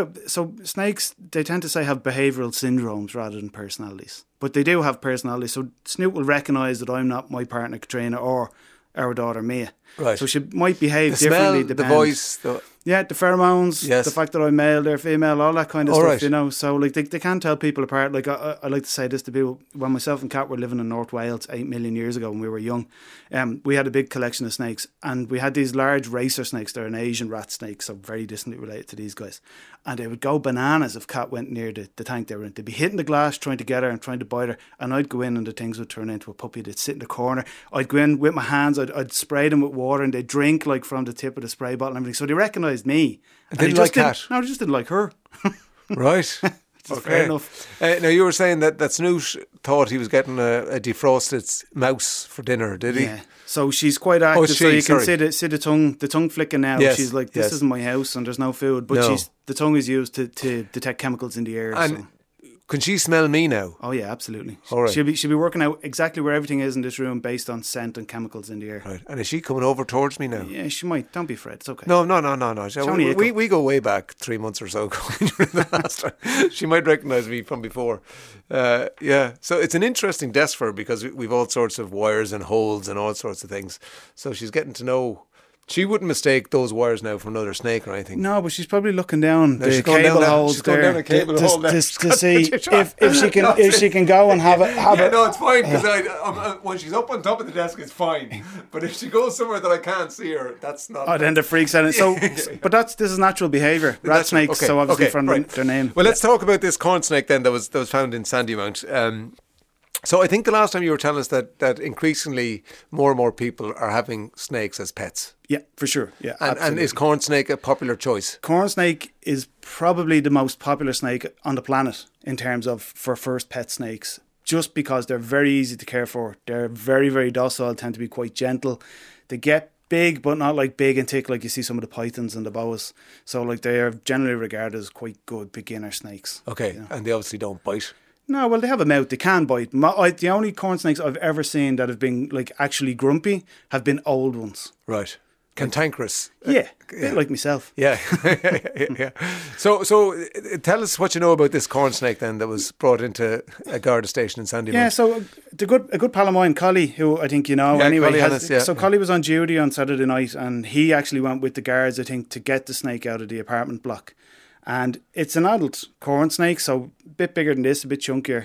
so snakes, they tend to say have behavioural syndromes rather than personalities. But they do have personalities. So Snoot will recognise that I'm not my partner Katrina or our daughter Mia. Right. So she might behave the differently. Smell, the voice, yeah, the pheromones, the fact that I'm male, they're female, all that kind of stuff, right. you know. So they can tell people apart. Like I like to say this to people. When myself and Kat were living in North Wales 8 million years ago when we were young, we had a big collection of snakes, and we had these large racer snakes. They're an Asian rat snake, so very distantly related to these guys. And they would go bananas if Kat went near the tank they were in. They'd be hitting the glass, trying to get her and trying to bite her. And I'd go in and the things would turn into a puppy. They'd sit in the corner. I'd go in with my hands. I'd spray them with water and they'd drink like from the tip of the spray bottle and everything. So they recognised me. They didn't like Kat? No, they just didn't like her. Right. which is fair enough. Now, you were saying that Snoot thought he was getting a defrosted mouse for dinner, did he? Yeah. So she's quite active. So you can see the tongue flicking now. Yes, she's like, this isn't my house and there's no food. But the tongue is used to detect chemicals in the air. And can she smell me now? Oh yeah, absolutely. All right. She'll be working out exactly where everything is in this room based on scent and chemicals in the air. Right. And is she coming over towards me now? Yeah, she might. Don't be afraid. It's okay. No. We go way back 3 months or so ago. She might recognise me from before. Yeah. So it's an interesting desk for her because we've all sorts of wires and holes and all sorts of things. So she's getting to know. She wouldn't mistake those wires now for another snake or anything. No, but she's probably looking down the cable holes there to see if she can go and have it. No, it's fine because when she's up on top of the desk, it's fine. But if she goes somewhere that I can't see her, that's not. Oh, then the freaks out. So, but this is natural behaviour. Rat snakes, so obviously from their name. Well, let's talk about this corn snake then that was found in Sandymount. So I think the last time you were telling us that increasingly more and more people are having snakes as pets. Yeah, for sure. Yeah, and is corn snake a popular choice? Corn snake is probably the most popular snake on the planet in terms of for first pet snakes, just because they're very easy to care for. They're very, very docile, tend to be quite gentle. They get big, but not like big and thick like you see some of the pythons and the boas. So like they are generally regarded as quite good beginner snakes. Okay, and they obviously don't bite. No, well, they have a mouth. They can bite. The only corn snakes I've ever seen that have been like actually grumpy have been old ones. Right. Cantankerous. Yeah, a bit like myself. Yeah. Yeah. So tell us what you know about this corn snake then that was brought into a Garda station in Sandymount. Yeah, so a good pal of mine, Collie, who I think you know anyway. So Collie was on duty on Saturday night and he actually went with the guards, I think, to get the snake out of the apartment block. And it's an adult corn snake, so a bit bigger than this, a bit chunkier.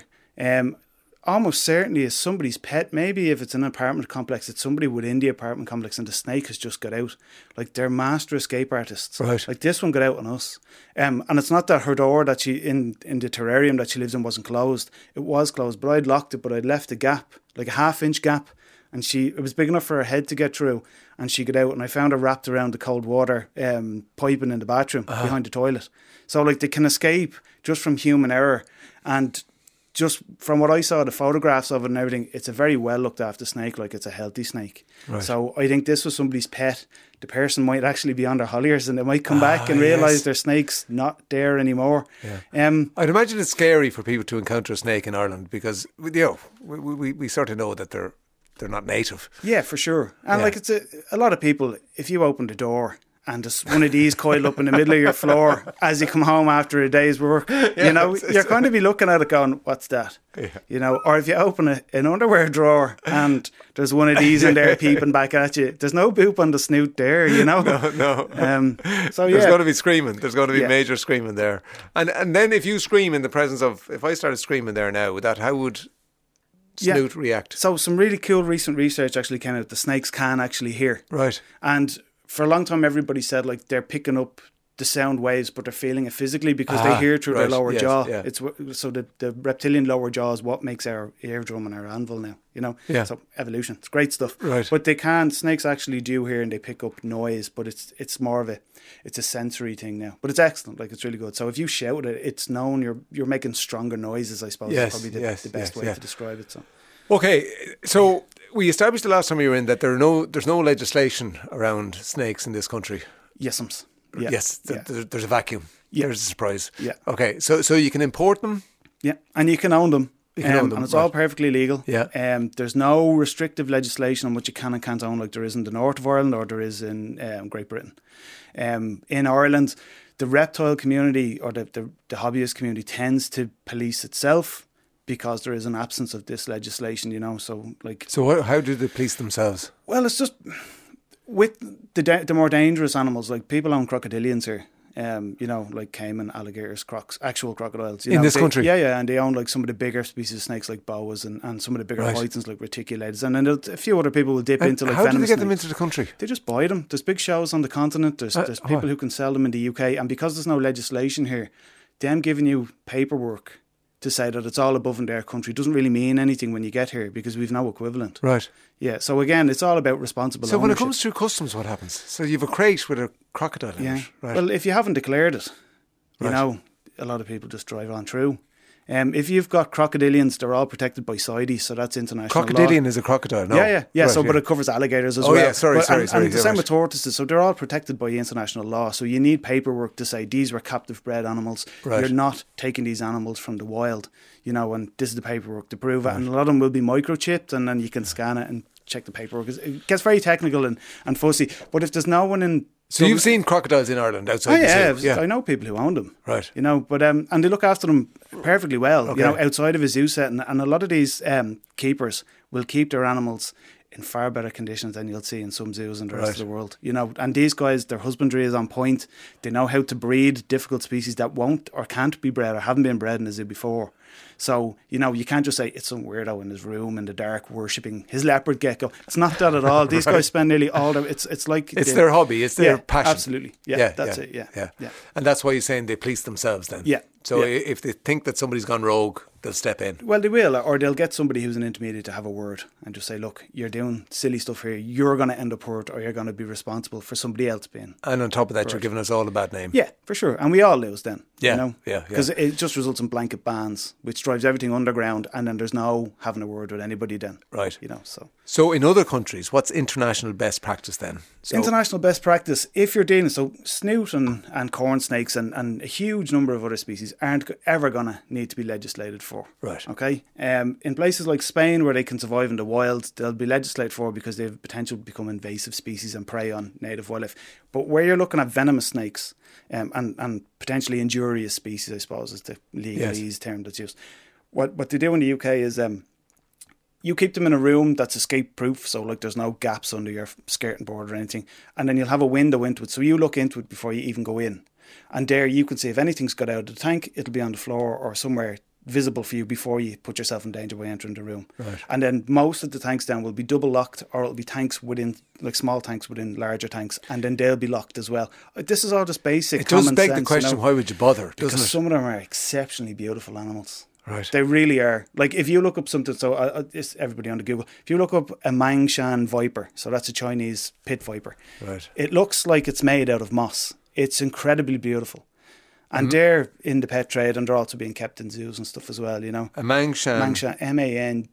Almost certainly is somebody's pet. Maybe if it's an apartment complex, it's somebody within the apartment complex and the snake has just got out. Like, they're master escape artists. Right. Like, this one got out on us. And it's not that her door that she, in the terrarium that she lives in wasn't closed. It was closed, but I'd locked it, but I'd left a gap, like a 1/2 inch gap. And it was big enough for her head to get through, and she got out. And I found her wrapped around the cold water piping in the bathroom behind the toilet. So like they can escape just from human error. And just from what I saw, the photographs of it and everything, it's a very well looked after snake. Like, it's a healthy snake. Right. So I think this was somebody's pet. The person might actually be on their holliers and they might come back and realise their snake's not there anymore. Yeah. I'd imagine it's scary for people to encounter a snake in Ireland because we sort of know that they're not native. Yeah, for sure. And like, it's a lot of people, if you open the door and there's one of these coiled up in the middle of your floor as you come home after a day's work, you're going to be looking at it going, what's that? Yeah. Or if you open an underwear drawer and there's one of these in there peeping back at you, there's no boop on the snoot there, No. So there's got to be screaming. There's got to be major screaming there. And then if you scream in the presence of, if I started screaming there now, how would Snoot react? So some really cool recent research actually came out. The snakes can actually hear. Right. And for a long time, everybody said like they're picking up the sound waves, but they're feeling it physically because they hear through their lower jaw. Yeah. It's so the reptilian lower jaw is what makes our eardrum and our anvil now. Yeah. So evolution, it's great stuff. Right. But snakes actually do hear and they pick up noise, but it's more of it's a sensory thing now. But it's excellent. Like, it's really good. So if you shout it, it's known you're making stronger noises. I suppose is probably the best way to describe it. So. Okay, so we established the last time you were in that there's no legislation around snakes in this country. Yes, yeah. Yes, there's a vacuum. Yeah. There's a surprise. Yeah. Okay, so you can import them. Yeah, and you can own them. And it's all perfectly legal. Yeah. There's no restrictive legislation on what you can and can't own, like there is in the north of Ireland or there is in Great Britain. In Ireland, the reptile community or the hobbyist community tends to police itself because there is an absence of this legislation, So how do they police themselves? Well, it's just with the more dangerous animals, like people own crocodilians here. Like caiman, alligators, crocs, actual crocodiles. In this country? Yeah, and they own like some of the bigger species of snakes like boas and some of the bigger pythons like reticulators. And then a few other people will dip into like venomous How do they get them snakes. into the country? They just buy them. There's big shows on the continent. There's people who can sell them in the UK. And because there's no legislation here, them giving you paperwork to say that it's all above in their country doesn't really mean anything when you get here because we've no equivalent. Right. Yeah, so again, it's all about responsible ownership. When it comes through customs, what happens? So you have a crate with a crocodile in it, right? Well, if you haven't declared it, a lot of people just drive on through. If you've got crocodilians, they're all protected by CITES, so that's international Crocodilian law. is a crocodile, no? Yeah. Right, So, but it covers alligators as well. Oh, yeah, sorry. And the same with tortoises, so they're all protected by international law. So you need paperwork to say these were captive bred animals. Right. You're not taking these animals from the wild, and this is the paperwork to prove it. And a lot of them will be microchipped, and then you can scan it and check the paperwork. It gets very technical and fussy. But if there's no one in... So you've seen crocodiles in Ireland outside the zoo? Yeah, I know people who own them. Right. But and they look after them perfectly well, Okay. outside of a zoo setting. And a lot of these keepers will keep their animals in far better conditions than you'll see in some zoos in the rest of the world. And these guys, their husbandry is on point. They know how to breed difficult species that won't or can't be bred or haven't been bred in a zoo before. So, you can't just say it's some weirdo in his room in the dark worshipping his leopard gecko. It's not that at all. These guys spend nearly all their... It's like... It's their hobby. It's their passion. Absolutely. Yeah, that's it. Yeah. And that's why you're saying they police themselves then? Yeah. So if they think that somebody's gone rogue, they'll step in. Well, they will, or they'll get somebody who's an intermediate to have a word and just say, look, you're doing silly stuff here. You're going to end up hurt, or you're going to be responsible for somebody else being... And on top of that, hurt. you're giving us all a bad name. Yeah, for sure. And we all lose then. Yeah. Because it just results in blanket bans, which drives everything underground, and then there's no having a word with anybody then. Right. So in other countries, what's international best practice then? International best practice, if you're dealing... So snoot and corn snakes and a huge number of other species aren't ever going to need to be legislated for. Right. Okay? In places like Spain, where they can survive in the wild, they'll be legislated for because they have potential to become invasive species and prey on native wildlife. But where you're looking at venomous snakes and potentially injurious species, I suppose, is the legalese term that's used. What they do in the UK is... you keep them in a room that's escape proof, so like there's no gaps under your skirting board or anything, and then you'll have a window into it, so you look into it before you even go in, and there you can see if anything's got out of the tank, it'll be on the floor or somewhere visible for you before you put yourself in danger by entering the room. Right. And then most of the tanks down will be double locked, or it'll be tanks within, like small tanks within larger tanks, and then they'll be locked as well. This is all just basic common sense. It does beg the question, why would you bother, doesn't it? Because some of them are exceptionally beautiful animals. Right. They really are. Like if you look up something, so it's everybody on the Google, if you look up a Mangshan viper, so that's a Chinese pit viper. Right. It looks like it's made out of moss. It's incredibly beautiful. And they're in the pet trade, and they're also being kept in zoos and stuff as well, A Mangshan. Mangshan, Mangshan.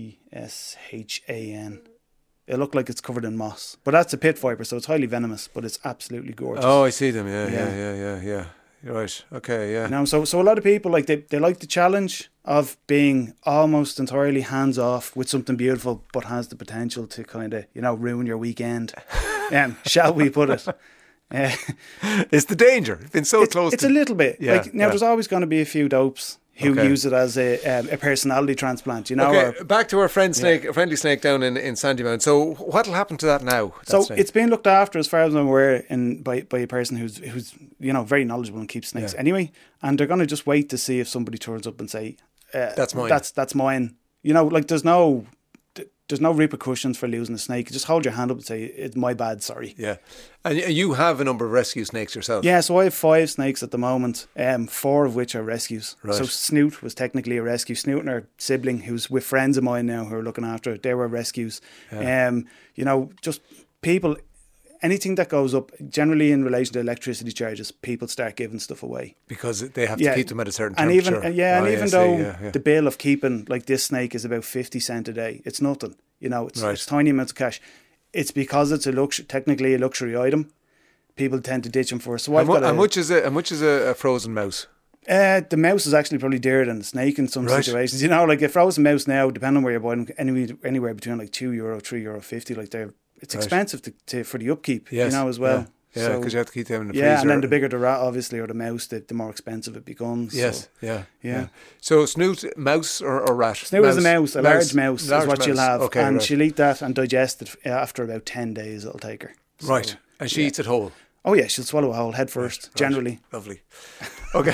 It looked like it's covered in moss. But that's a pit viper, so it's highly venomous, but it's absolutely gorgeous. Oh, I see them. Yeah. You're right. Okay, yeah. So a lot of people, like they like the challenge of being almost entirely hands off with something beautiful, but has the potential to kind of, ruin your weekend. Shall we put it? It's the danger. It's been so close. It's a little bit. There's always going to be a few dopes who use it as a personality transplant, Okay, back to our friendly snake down in Sandymount. So what'll happen to that now? So it's being looked after, as far as I'm aware, by a person who's very knowledgeable and keeps snakes anyway. And they're going to just wait to see if somebody turns up and say, that's mine. That's mine. There's no repercussions for losing a snake. You just hold your hand up and say, it's my bad, sorry. Yeah. And you have a number of rescue snakes yourself? Yeah, so I have 5 snakes at the moment, 4 of which are rescues. Right. So Snoot was technically a rescue. Snoot and her sibling, who's with friends of mine now who are looking after it, they were rescues. Yeah. Just people... Anything that goes up, generally in relation to electricity charges, people start giving stuff away. Because they have to keep them at a certain temperature. Even though the bill of keeping like this snake is about 50 cents a day, it's nothing. It's tiny amounts of cash. It's because it's technically a luxury item. People tend to ditch them for. So how much is a frozen mouse? The mouse is actually probably dearer than the snake in some situations. Like a frozen mouse now, depending on where you're buying them, anywhere between like €2, €3.50. Like it's expensive for the upkeep, as well. Yeah, because you have to keep them in the freezer. Yeah, and then the bigger the rat, obviously, or the mouse, the more expensive it becomes. Yes, so, yeah. So Snoot, mouse or rat? Snoot is a mouse, a large mouse is what she'll have. Okay, and she'll eat that and digest it after about 10 days, it'll take her. So, right, and she eats it whole? Oh yeah, she'll swallow a whole head first, generally. Lovely. Okay.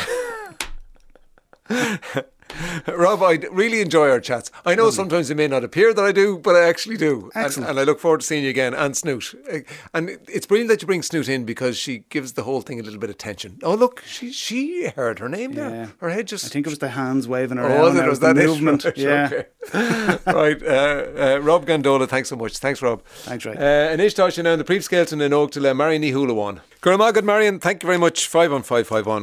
Rob, I really enjoy our chats. I know sometimes it may not appear that I do, but I actually do. And I look forward to seeing you again, and Snoot. And it's brilliant that you bring Snoot in because she gives the whole thing a little bit of tension. Oh, look, she heard her name there. Her head just... I think it was the hands waving around. Was that the movement. Right, yeah. Okay. Right, Rob Gandola, thanks so much. Thanks, Rob. Thanks, Ray. Anish Tasha now in the Príomh Skelton in Oakdale, Marion Hulawan. Gurmagad Marion, thank you very much. 51551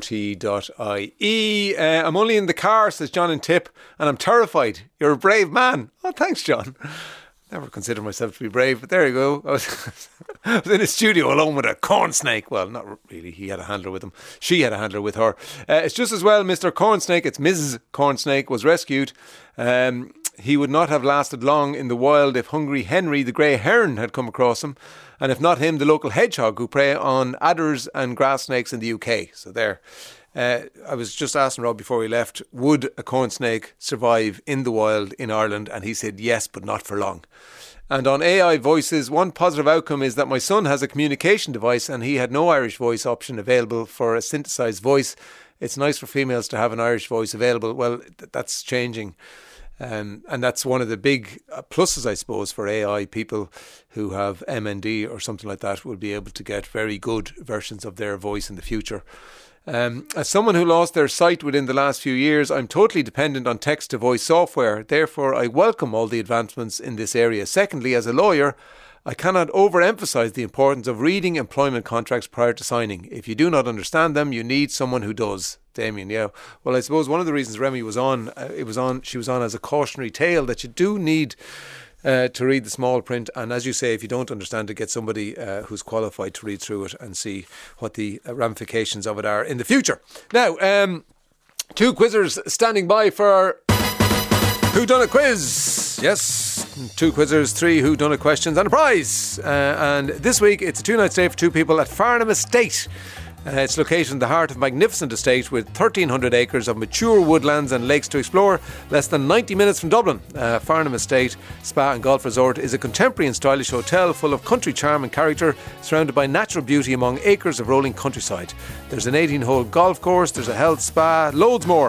ray@rte.ie. I'm only in the car, says John in Tip, and I'm terrified. You're a brave man. Oh, thanks, John. Never consider myself to be brave, but there you go. I was in a studio alone with a corn snake. Well, not really. He had a handler with him. She had a handler with her. It's just as well Mr. Corn Snake, it's Mrs. Corn Snake, was rescued. He would not have lasted long in the wild if hungry Henry the grey heron had come across him, and if not him, the local hedgehog who prey on adders and grass snakes in the UK. So there. I was just asking Rob before we left, would a corn snake survive in the wild in Ireland? And he said yes, but not for long. And on AI voices, one positive outcome is that my son has a communication device and he had no Irish voice option available for a synthesised voice. It's nice for females to have an Irish voice available. Well, that's changing. And that's one of the big pluses, I suppose, for AI. People who have MND or something like that will be able to get very good versions of their voice in the future. As someone who lost their sight within the last few years, I'm totally dependent on text-to-voice software. Therefore, I welcome all the advancements in this area. Secondly, as a lawyer, I cannot overemphasize the importance of reading employment contracts prior to signing. If you do not understand them, you need someone who does. Damien, yeah. Well, I suppose one of the reasons Remy was on, she was on as a cautionary tale that you do need to read the small print, and as you say, if you don't understand it, get somebody who's qualified to read through it and see what the ramifications of it are in the future. Now, two quizzers standing by for our Who Done It quiz. Yes, two quizzers, three Who Done It questions and a prize. And this week it's a 2-night stay for two people at Farnham Estate. It's located in the heart of a magnificent estate with 1,300 acres of mature woodlands and lakes to explore, less than 90 minutes from Dublin. Farnham Estate Spa and Golf Resort is a contemporary and stylish hotel full of country charm and character, surrounded by natural beauty among acres of rolling countryside. There's an 18-hole golf course, there's a health spa, loads more.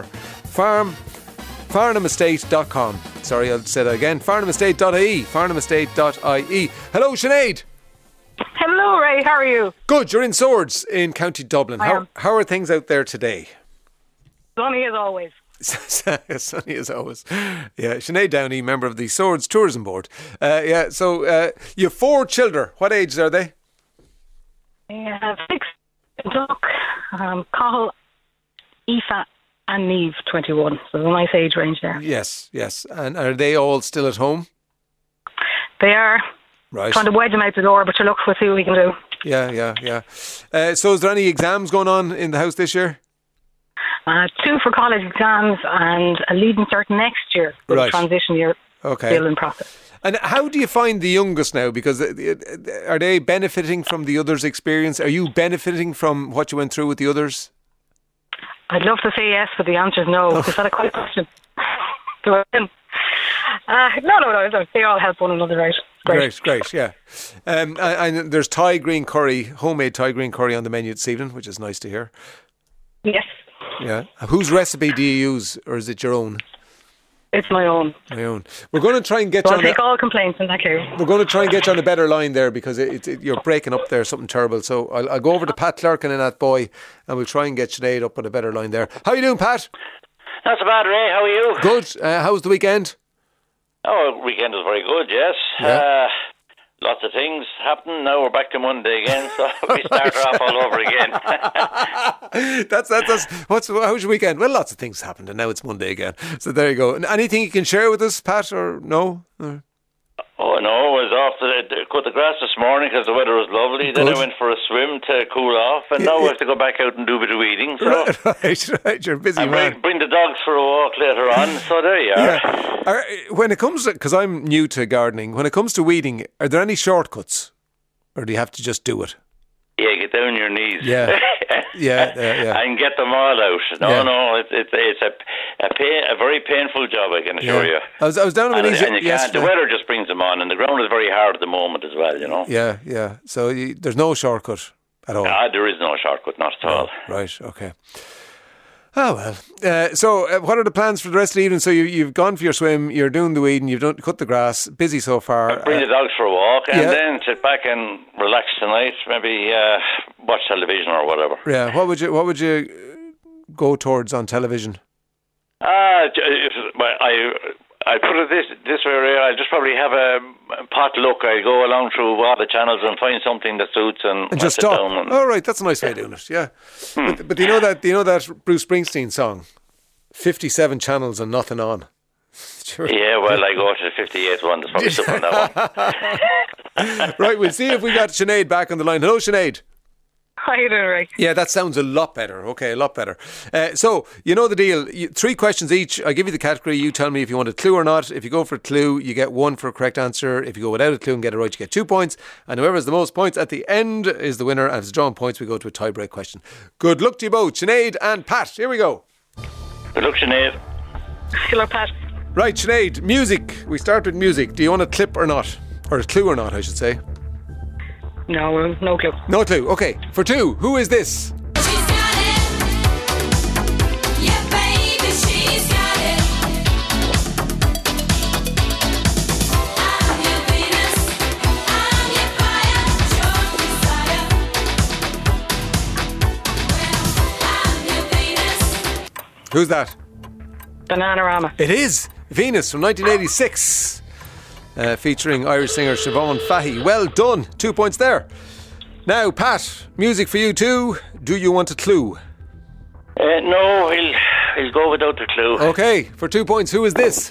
Farnhamestate.com. Sorry, I'll say that again. Farnhamestate.ie. Farnhamestate.ie. Hello, Sinead. Hello, Ray. How are you? Good. You're in Swords in County Dublin. How are things out there today? Sunny as always. Sunny as always. Yeah, Sinead Downey, member of the Swords Tourism Board. So you have 4 children. What ages are they? I have 6. Doc, Cathal, Aoife and Niamh, 21. So a nice age range there. Yes. And are they all still at home? They are. Right. Trying to wedge them out the door, but look, we'll see what we can do. Yeah. So is there any exams going on in the house this year? 2 for college exams and a leaving cert next year. Right. Transition year. Okay. Still in process. And how do you find the youngest now? Because are they benefiting from the others' experience? Are you benefiting from what you went through with the others? I'd love to say yes, but the answer is no. Is that a quick question? No. They all help one another out. Great, yeah. And there's Thai green curry, homemade Thai green curry on the menu this evening, which is nice to hear. Yes. Yeah. Whose recipe do you use, or is it your own? It's my own. We're going to try and get you on. I'll take all complaints in that case. We're going to try and get you on a better line there because you're breaking up there, something terrible. So I'll go over to Pat Clerkin and that boy, and we'll try and get Sinead up on a better line there. How are you doing, Pat? Not so bad, Ray. How are you? Good. How was the weekend? Oh, weekend was very good, yes. Yeah. Lots of things happened. Now we're back to Monday again, so we start off all over again. How's your weekend? Well, lots of things happened, and now it's Monday again. So there you go. Anything you can share with us, Pat, or no? Oh, no, I was off to cut the grass this morning because the weather was lovely. Then I went for a swim to cool off, and now I have to go back out and do a bit of weeding. So right, you're a busy man. Bring the dogs for a walk later on, so there you are. Yeah. When it comes to, because I'm new to gardening, when it comes to weeding, are there any shortcuts? Or do you have to just do it? Yeah, get down on your knees. Yeah. And get them all out. No, it's a very painful job, I can assure you. I was down on my knees yesterday. The weather just brings them on, and the ground is very hard at the moment as well, you know. Yeah. So there's no shortcut at all? There is no shortcut, not at all. Right, okay. Oh, well. So what are the plans for the rest of the evening? So you've gone for your swim, you're doing the weeding, you've cut the grass, busy so far. Bring the dogs for a walk and then sit back and relax tonight, maybe watch television or whatever. Yeah, what would you go towards on television? I I put it this way, Ray. I'll just probably have a potluck. I'll go along through all the channels and find something that suits and just sit stop. down. And All right, that's a nice way of doing it. Yeah, but do you know that Bruce Springsteen song, 57 channels and nothing on. Sure. Yeah, well, I go to the 58th one. There's probably something on that one. Right, we'll see if we got Sinead back on the line. Hello, Sinead. How you doing, Ray? Yeah, that sounds a lot better. Okay, a lot better. So, you know the deal. 3 questions each. I give you the category. You tell me if you want a clue or not. If you go for a clue, you get 1 for a correct answer. If you go without a clue and get it right, you get 2 points. And whoever has the most points at the end is the winner. And if it's drawing points, we go to a tie-break question. Good luck to you both, Sinead and Pat. Here we go. Good luck, Sinead. Hello, Pat. Right, Sinead, music. We start with music. Do you want a clip or not? Or a clue or not, I should say. No, no clue. No clue. Okay, for 2, who is this? Who's that? Bananarama. It is Venus from 1986, featuring Irish singer Siobhan Fahey. Well done, 2 points there. Now, Pat, music for you too. Do you want a clue? No, he'll go without the clue. Okay, for 2 points, who is this?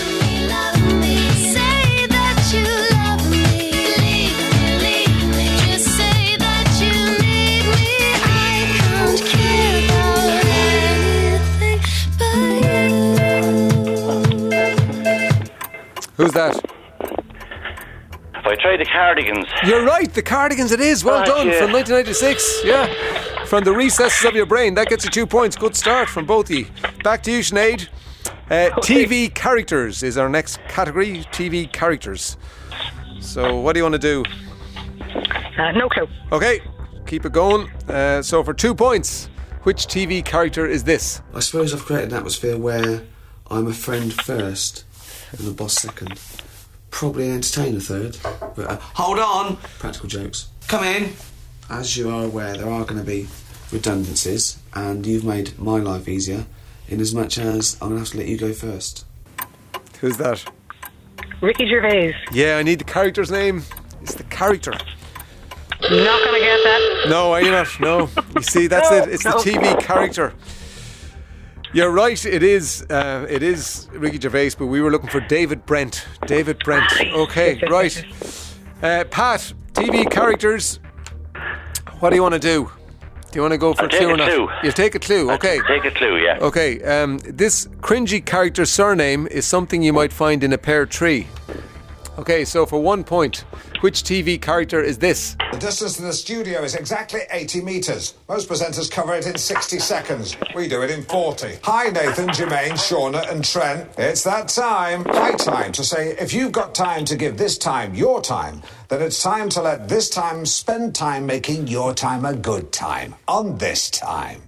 Who's that? If I try the Cardigans. You're right, the Cardigans it is. Well done, yeah. from 1996. Yeah, from the recesses of your brain. That gets you 2 points. Good start from both of you. Back to you, Sinead. TV characters is our next category. TV characters. So what do you want to do? No clue. Okay, keep it going. So for 2 points, which TV character is this? I suppose I've created an atmosphere where I'm a friend first and a boss second. Probably an entertainer third. But, hold on! Practical jokes. Come in! As you are aware, there are going to be redundancies, and you've made my life easier in as much as I'm going to have to let you go first. Who's that? Ricky Gervais. Yeah, I need the character's name. It's the character. Not going to get that. No, are you not? No. You see, that's it. It's the TV character. You're right, it is Ricky Gervais, but we were looking for David Brent. David Brent. Okay, right. Pat, TV characters, what do you want to do? Do you want to go for a clue or not? Clue. You take a clue, okay. Take a clue, yeah. Okay, this cringy character's surname is something you might find in a pear tree. Okay, so for 1 point, which TV character is this? The distance to the studio is exactly 80 metres. Most presenters cover it in 60 seconds. We do it in 40. Hi, Nathan, Jermaine, Shauna and Trent. It's that time. High time to say, if you've got time to give this time your time, then it's time to let this time spend time making your time a good time. On this time.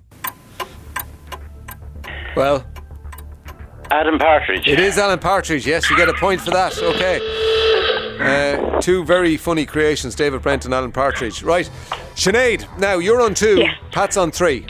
Well... Alan Partridge. It is Alan Partridge, yes, you get a point for that. Okay. 2 very funny creations, David Brent and Alan Partridge. Right, Sinead, now you're on 2, yeah. Pat's on 3.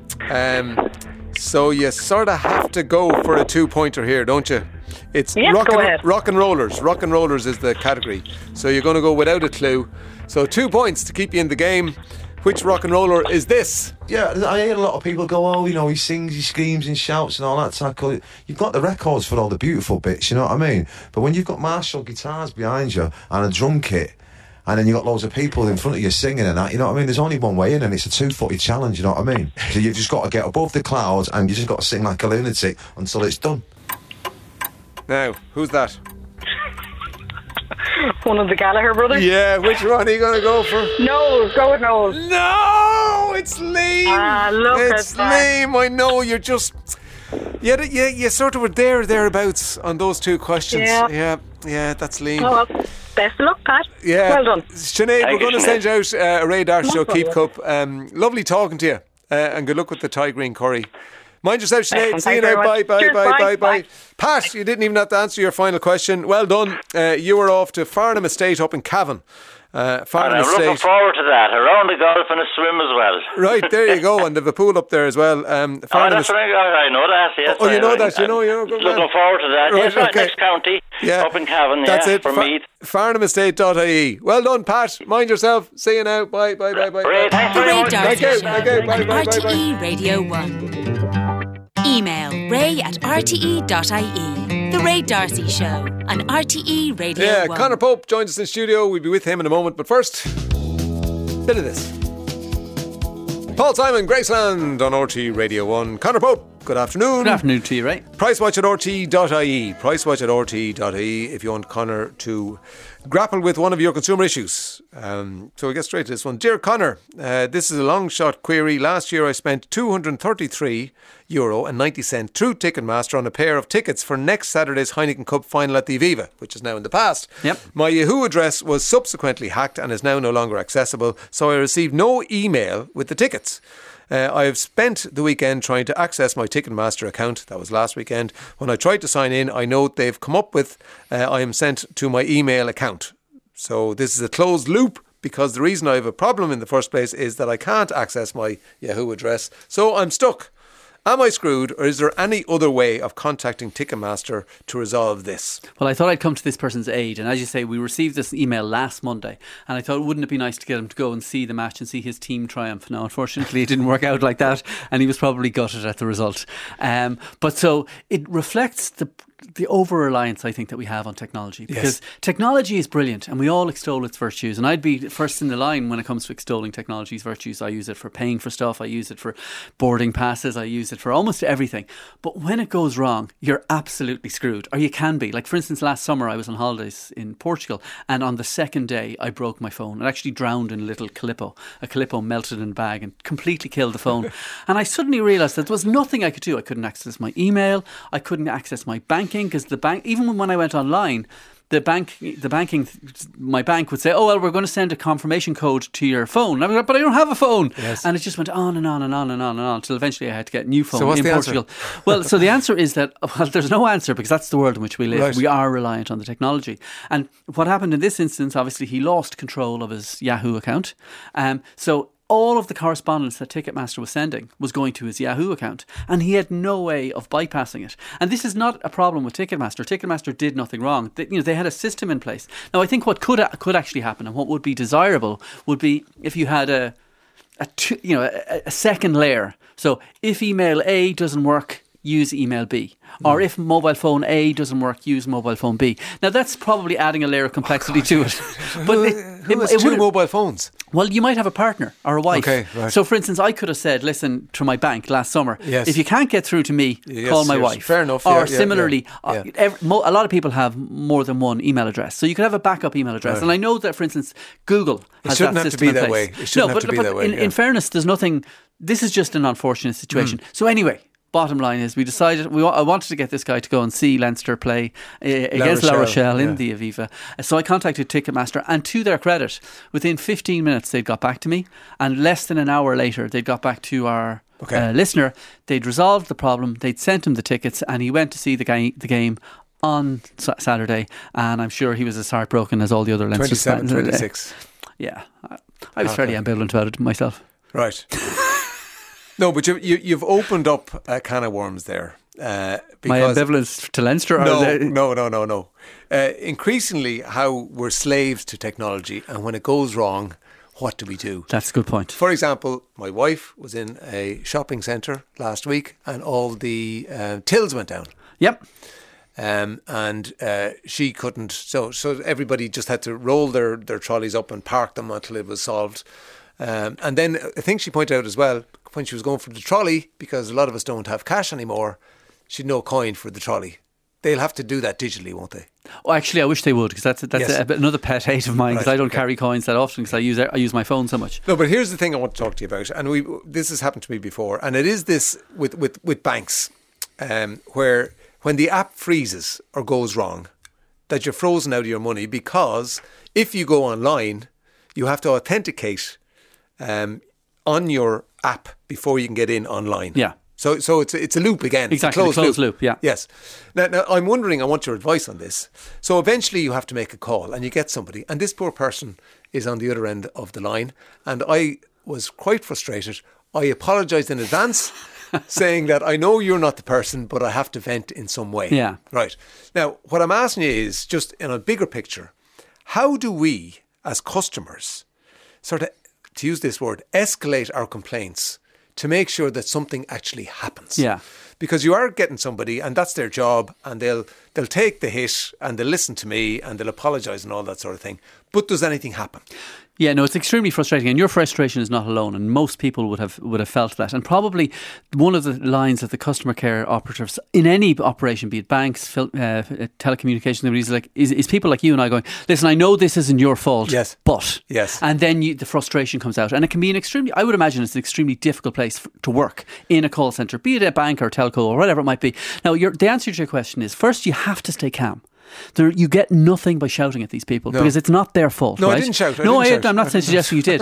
So you sort of have to go for a 2-pointer here, don't you? It's rock and rollers. Rock and rollers is the category. So you're going to go without a clue. So 2 points to keep you in the game. Which rock and roller is this? Yeah, I hear a lot of people go, oh, you know, he sings, he screams and shouts and all that tackle. You've got the records for all the beautiful bits, you know what I mean? But when you've got Marshall guitars behind you and a drum kit, and then you've got loads of people in front of you singing and that, you know what I mean? There's only one way in, and it's a 2-footed challenge, you know what I mean? So you've just got to get above the clouds, and you just got to sing like a lunatic until it's done. Now, who's that? One of the Gallagher brothers? Yeah, which one are you going to go for? Knowles, go with Knowles. No, it's Liam. Look it's at that. Liam, I know, you're just... You sort of were thereabouts on those 2 questions. Yeah, that's Liam. Oh, well, best of luck, Pat. Yeah. Well done. Sinead, we're going to send you out a Ray Darcy Show Keep Cup. Lovely talking to you. And good luck with the Thai green curry. Mind yourself, Sinead. See you now. Bye. Pat, you didn't even have to answer your final question. Well done. You were off to Farnham Estate up in Cavan. And I'm looking forward to that. A round of golf and a swim as well. Right, there you go. And they've a pool up there as well. I know that, yes. Oh, you know that. You're a good man. Looking forward to that. Right, yes, okay. Next county, up in Cavan, That's it. for Meath. FarnhamEstate.ie. Well done, Pat. Mind yourself. See you now. Bye. Great, thanks very much. Thank you. Bye. RTE Radio 1. Email ray@rte.ie. The Ray D'Arcy Show on RTE Radio 1. Conor Pope joins us in studio. We'll be with him in a moment. But first, bit of this. Paul Simon, Graceland on RTE Radio 1. Conor Pope, good afternoon. Good afternoon to you, Ray. Pricewatch at RTE.ie. Pricewatch at RTE.ie if you want Conor to grapple with one of your consumer issues. So we get straight to this one. Dear Conor, this is a long shot query. Last year I spent €233.90 through Ticketmaster on a pair of tickets for next Saturday's Heineken Cup final at the Aviva, which is now in the past. Yep. My Yahoo address was subsequently hacked and is now no longer accessible, so I received no email with the tickets. I have spent the weekend trying to access my Ticketmaster account. That was last weekend. When I tried to sign in, I note they've come up with I am sent to my email account. So this is a closed loop, because the reason I have a problem in the first place is that I can't access my Yahoo address. So I'm stuck. Am I screwed, or is there any other way of contacting Ticketmaster to resolve this? Well, I thought I'd come to this person's aid, and as you say, we received this email last Monday, and I thought, wouldn't it be nice to get him to go and see the match and see his team triumph? Now, unfortunately, it didn't work out like that, and he was probably gutted at the result. But so it reflects the over-reliance, I think, that we have on technology, because technology is brilliant and we all extol its virtues, and I'd be first in the line when it comes to extolling technology's virtues. I use it for paying for stuff, I use it for boarding passes, I use it for almost everything. But when it goes wrong, you're absolutely screwed, or you can be. Like, for instance, last summer I was on holidays in Portugal, and on the second day I broke my phone. It actually drowned in a little Calippo. A Calippo melted in a bag and completely killed the phone. And I suddenly realised that there was nothing I could do. I couldn't access my email, I couldn't access my banking, because the bank, even when I went online, my bank would say, oh, well, we're going to send a confirmation code to your phone. And I was like, but I don't have a phone. Yes. And it just went on and on and on and on and on until eventually I had to get a new phone in Portugal. Well, so the answer is that, well, there's no answer, because that's the world in which we live. Right. We are reliant on the technology. And what happened in this instance, obviously, he lost control of his Yahoo account. So all of the correspondence that Ticketmaster was sending was going to his Yahoo account, and he had no way of bypassing it. And this is not a problem with Ticketmaster. Ticketmaster did nothing wrong. They had a system in place. Now, I think what could actually happen, and what would be desirable, would be if you had a second layer. So if email A doesn't work, use email B. Or if mobile phone A doesn't work, use mobile phone B. Now, that's probably adding a layer of complexity to it. But who has two mobile phones? Well, you might have a partner or a wife. Okay, right. So, for instance, I could have said, listen, to my bank last summer, if you can't get through to me, call my wife. Fair enough. Or similarly, a lot of people have more than one email address. So you could have a backup email address. Right. And I know that, for instance, Google has that system in place. It shouldn't have to be that way. In fairness, there's nothing. This is just an unfortunate situation. So anyway, bottom line is, we decided I wanted to get this guy to go and see Leinster play against La Rochelle in the Aviva. So I contacted Ticketmaster, and to their credit, within 15 minutes they'd got back to me, and less than an hour later they'd got back to our listener. They'd resolved the problem, they'd sent him the tickets, and he went to see the game on Saturday, and I'm sure he was as heartbroken as all the other Leinster fans. 27-26. Yeah, I was fairly ambivalent about it myself. Right. No, but you've opened up a can of worms there. My ambivalence to Leinster? No. Increasingly, how we're slaves to technology, and when it goes wrong, what do we do? That's a good point. For example, my wife was in a shopping centre last week, and all the tills went down. Yep. And she couldn't. So everybody just had to roll their trolleys up and park them until it was solved. And then I think she pointed out as well, when she was going for the trolley, because a lot of us don't have cash anymore, she had no coin for the trolley. They'll have to do that digitally, won't they? Oh, actually, I wish they would, because that's another pet hate of mine, because I don't carry coins that often, because I use my phone so much. No, but here's the thing I want to talk to you about, and this has happened to me before, and it is this with banks, where when the app freezes or goes wrong, that you're frozen out of your money, because if you go online, you have to authenticate on your app before you can get in online. Yeah. So it's a loop again. Exactly, it's a closed loop. Yeah. Yes. Now I'm wondering, I want your advice on this. So eventually you have to make a call and you get somebody, and this poor person is on the other end of the line, and I was quite frustrated. I apologised in advance, saying that I know you're not the person, but I have to vent in some way. Yeah. Right. Now, what I'm asking you is, just in a bigger picture, how do we, as customers, sort of, to use this word, escalate our complaints to make sure that something actually happens? Yeah. Because you are getting somebody, and that's their job, and they'll take the hit, and they'll listen to me, and they'll apologise and all that sort of thing. But does anything happen? Yeah, no, it's extremely frustrating, and your frustration is not alone, and most people would have felt that. And probably one of the lines that the customer care operatives in any operation, be it banks, telecommunications, is people like you and I going, listen, I know this isn't your fault, yes, but yes, and then the frustration comes out, and it can be I would imagine it's an extremely difficult place to work in a call centre, be it a bank or telco or whatever it might be. Now, the answer to your question is, first you have to stay calm. You get nothing by shouting at these people because it's not their fault. No, right? I didn't shout. I'm not suggesting you did.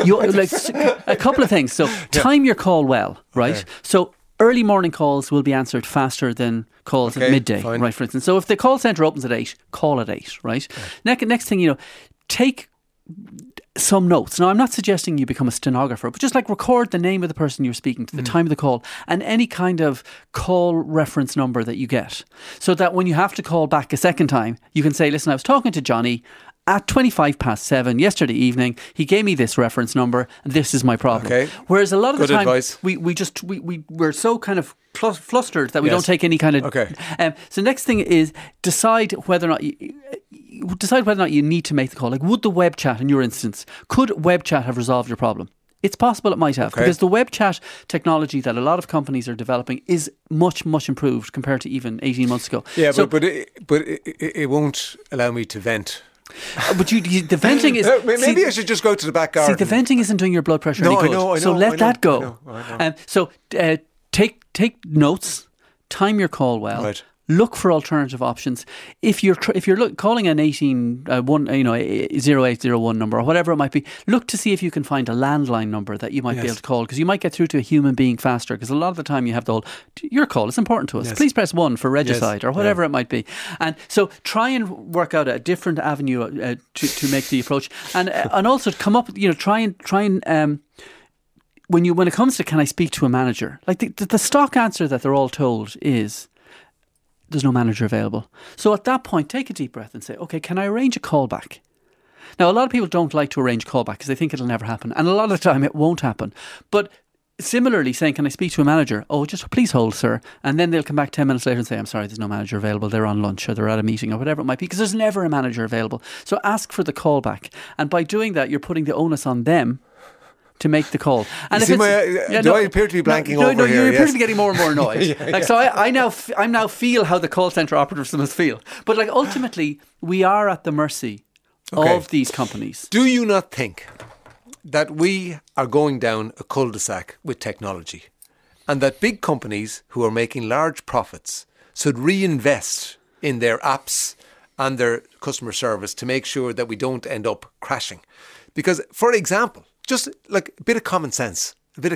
A couple of things. So time your call well, right? Okay. So early morning calls will be answered faster than calls at midday, fine. Right? For instance, so if the call centre opens at 8, call at 8, right? Okay. Next thing, take some notes. Now, I'm not suggesting you become a stenographer, but just record the name of the person you're speaking to, the time of the call, and any kind of call reference number that you get, so that when you have to call back a second time, you can say, listen, I was talking to Johnny at 7:25 yesterday evening. He gave me this reference number, and this is my problem. Okay. Whereas a lot of the time, we're so kind of flustered that we don't take any kind of... Okay. So next thing is decide whether or not you need to make the call. Would the web chat, in your instance, could web chat have resolved your problem? It's possible it might have, because the web chat technology that a lot of companies are developing is much, much improved compared to even 18 months ago. Yeah, so, but it won't allow me to vent. But the venting is... Maybe I should just go to the back garden. See, the venting isn't doing your blood pressure any good. I know. So let that go. I know. So take notes, time your call well. Right. Look for alternative options. If you're calling an 0801 number or whatever it might be, look to see if you can find a landline number that you might be able to call, because you might get through to a human being faster. Because a lot of the time you have the whole, your call is important to us. Yes. Please press 1 for regicide or whatever it might be. And so try and work out a different avenue to make the approach, and also come up. Try and. When it comes to, can I speak to a manager? The stock answer that they're all told is, there's no manager available. So at that point, take a deep breath and say, okay, can I arrange a call back? Now, a lot of people don't like to arrange a call back because they think it'll never happen. And a lot of the time it won't happen. But similarly, saying, can I speak to a manager? Oh, just please hold, sir. And then they'll come back 10 minutes later and say, I'm sorry, there's no manager available. They're on lunch or they're at a meeting or whatever it might be, because there's never a manager available. So ask for the call back. And by doing that, you're putting the onus on them to make the call. And do I appear to be blanking over here? No, you appear to be getting more and more annoyed. So I now feel how the call centre operatives must feel. But ultimately, we are at the mercy of these companies. Do you not think that we are going down a cul-de-sac with technology, and that big companies who are making large profits should reinvest in their apps and their customer service to make sure that we don't end up crashing? Because, for example, just a bit of common sense.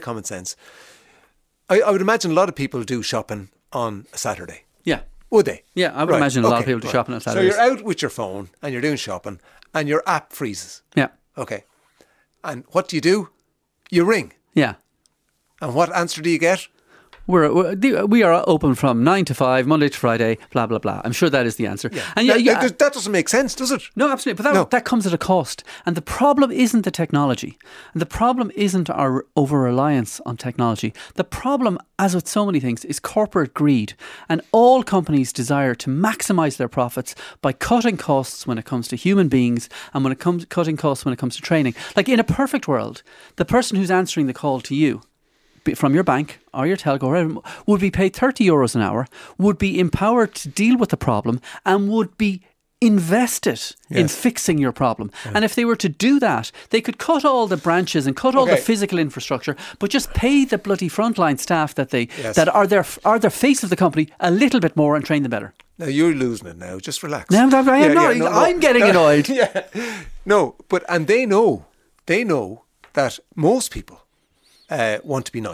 I would imagine a lot of people do shopping on a Saturday. Yeah. Would they? Yeah, I would imagine a lot of people do shopping on Saturdays. So you're out with your phone and you're doing shopping and your app freezes. Yeah. Okay. And what do? You ring. Yeah. And what answer do you get? We are open from 9 to 5, Monday to Friday, blah, blah, blah. I'm sure that is the answer. Yeah. And that doesn't make sense, does it? No, absolutely. But that comes at a cost. And the problem isn't the technology. And the problem isn't our over-reliance on technology. The problem, as with so many things, is corporate greed. And all companies desire to maximise their profits by cutting costs when it comes to human beings and when it comes cutting costs when it comes to training. In a perfect world, the person who's answering the call to you from your bank or your telco or whatever, would be paid €30 an hour, would be empowered to deal with the problem, and would be invested in fixing your problem. Yeah. And if they were to do that, they could cut all the branches and cut all the physical infrastructure, but just pay the bloody frontline staff that are their face of the company a little bit more and train them better. Now you're losing it now. Just relax. No, I'm getting annoyed. No, and they know that most people want to be nice,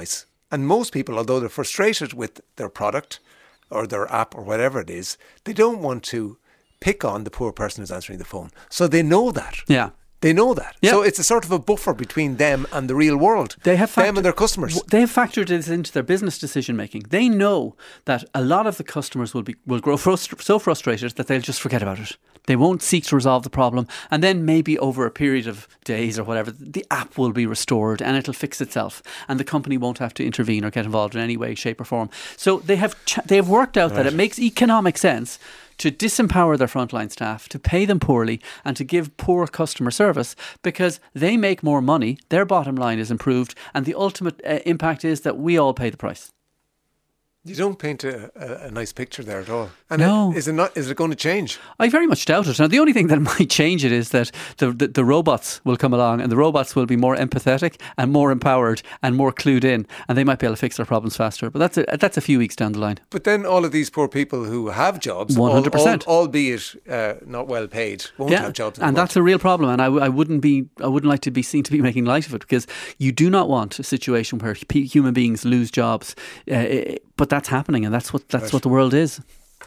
And most people, although they're frustrated with their product or their app or whatever it is, they don't want to pick on the poor person who's answering the phone. So they know that. Yeah. They know that. Yep. So it's a sort of a buffer between them and the real world. Them and their customers. They have factored this into their business decision making. They know that a lot of the customers will grow so frustrated that they'll just forget about it. They won't seek to resolve the problem, and then maybe over a period of days or whatever, the app will be restored and it'll fix itself, and the company won't have to intervene or get involved in any way, shape or form. So they have worked out that it makes economic sense to disempower their frontline staff, to pay them poorly and to give poor customer service, because they make more money, their bottom line is improved, and the ultimate impact is that we all pay the price. You don't paint a nice picture there at all. And no. Is it going to change? I very much doubt it. Now, the only thing that might change it is that the robots will come along, and the robots will be more empathetic and more empowered and more clued in, and they might be able to fix their problems faster. But that's a few weeks down the line. But then all of these poor people who have jobs, 100%, albeit not well paid, won't have jobs. And that's a real problem. And I wouldn't like to be seen to be making light of it, because you do not want a situation where human beings lose jobs. But that's happening, and that's what the world is.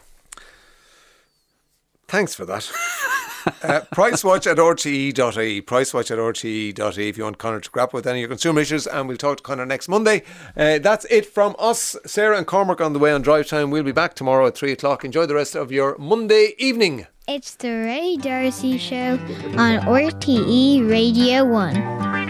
Thanks for that. Pricewatch at rte.ie. Pricewatch at rte.ie if you want Conor to grapple with any of your consumer issues, and we'll talk to Conor next Monday. That's it from us. Sarah and Cormac on the way on Drive Time. We'll be back tomorrow at 3 o'clock. Enjoy the rest of your Monday evening. It's the Ray D'Arcy Show on RTE Radio 1.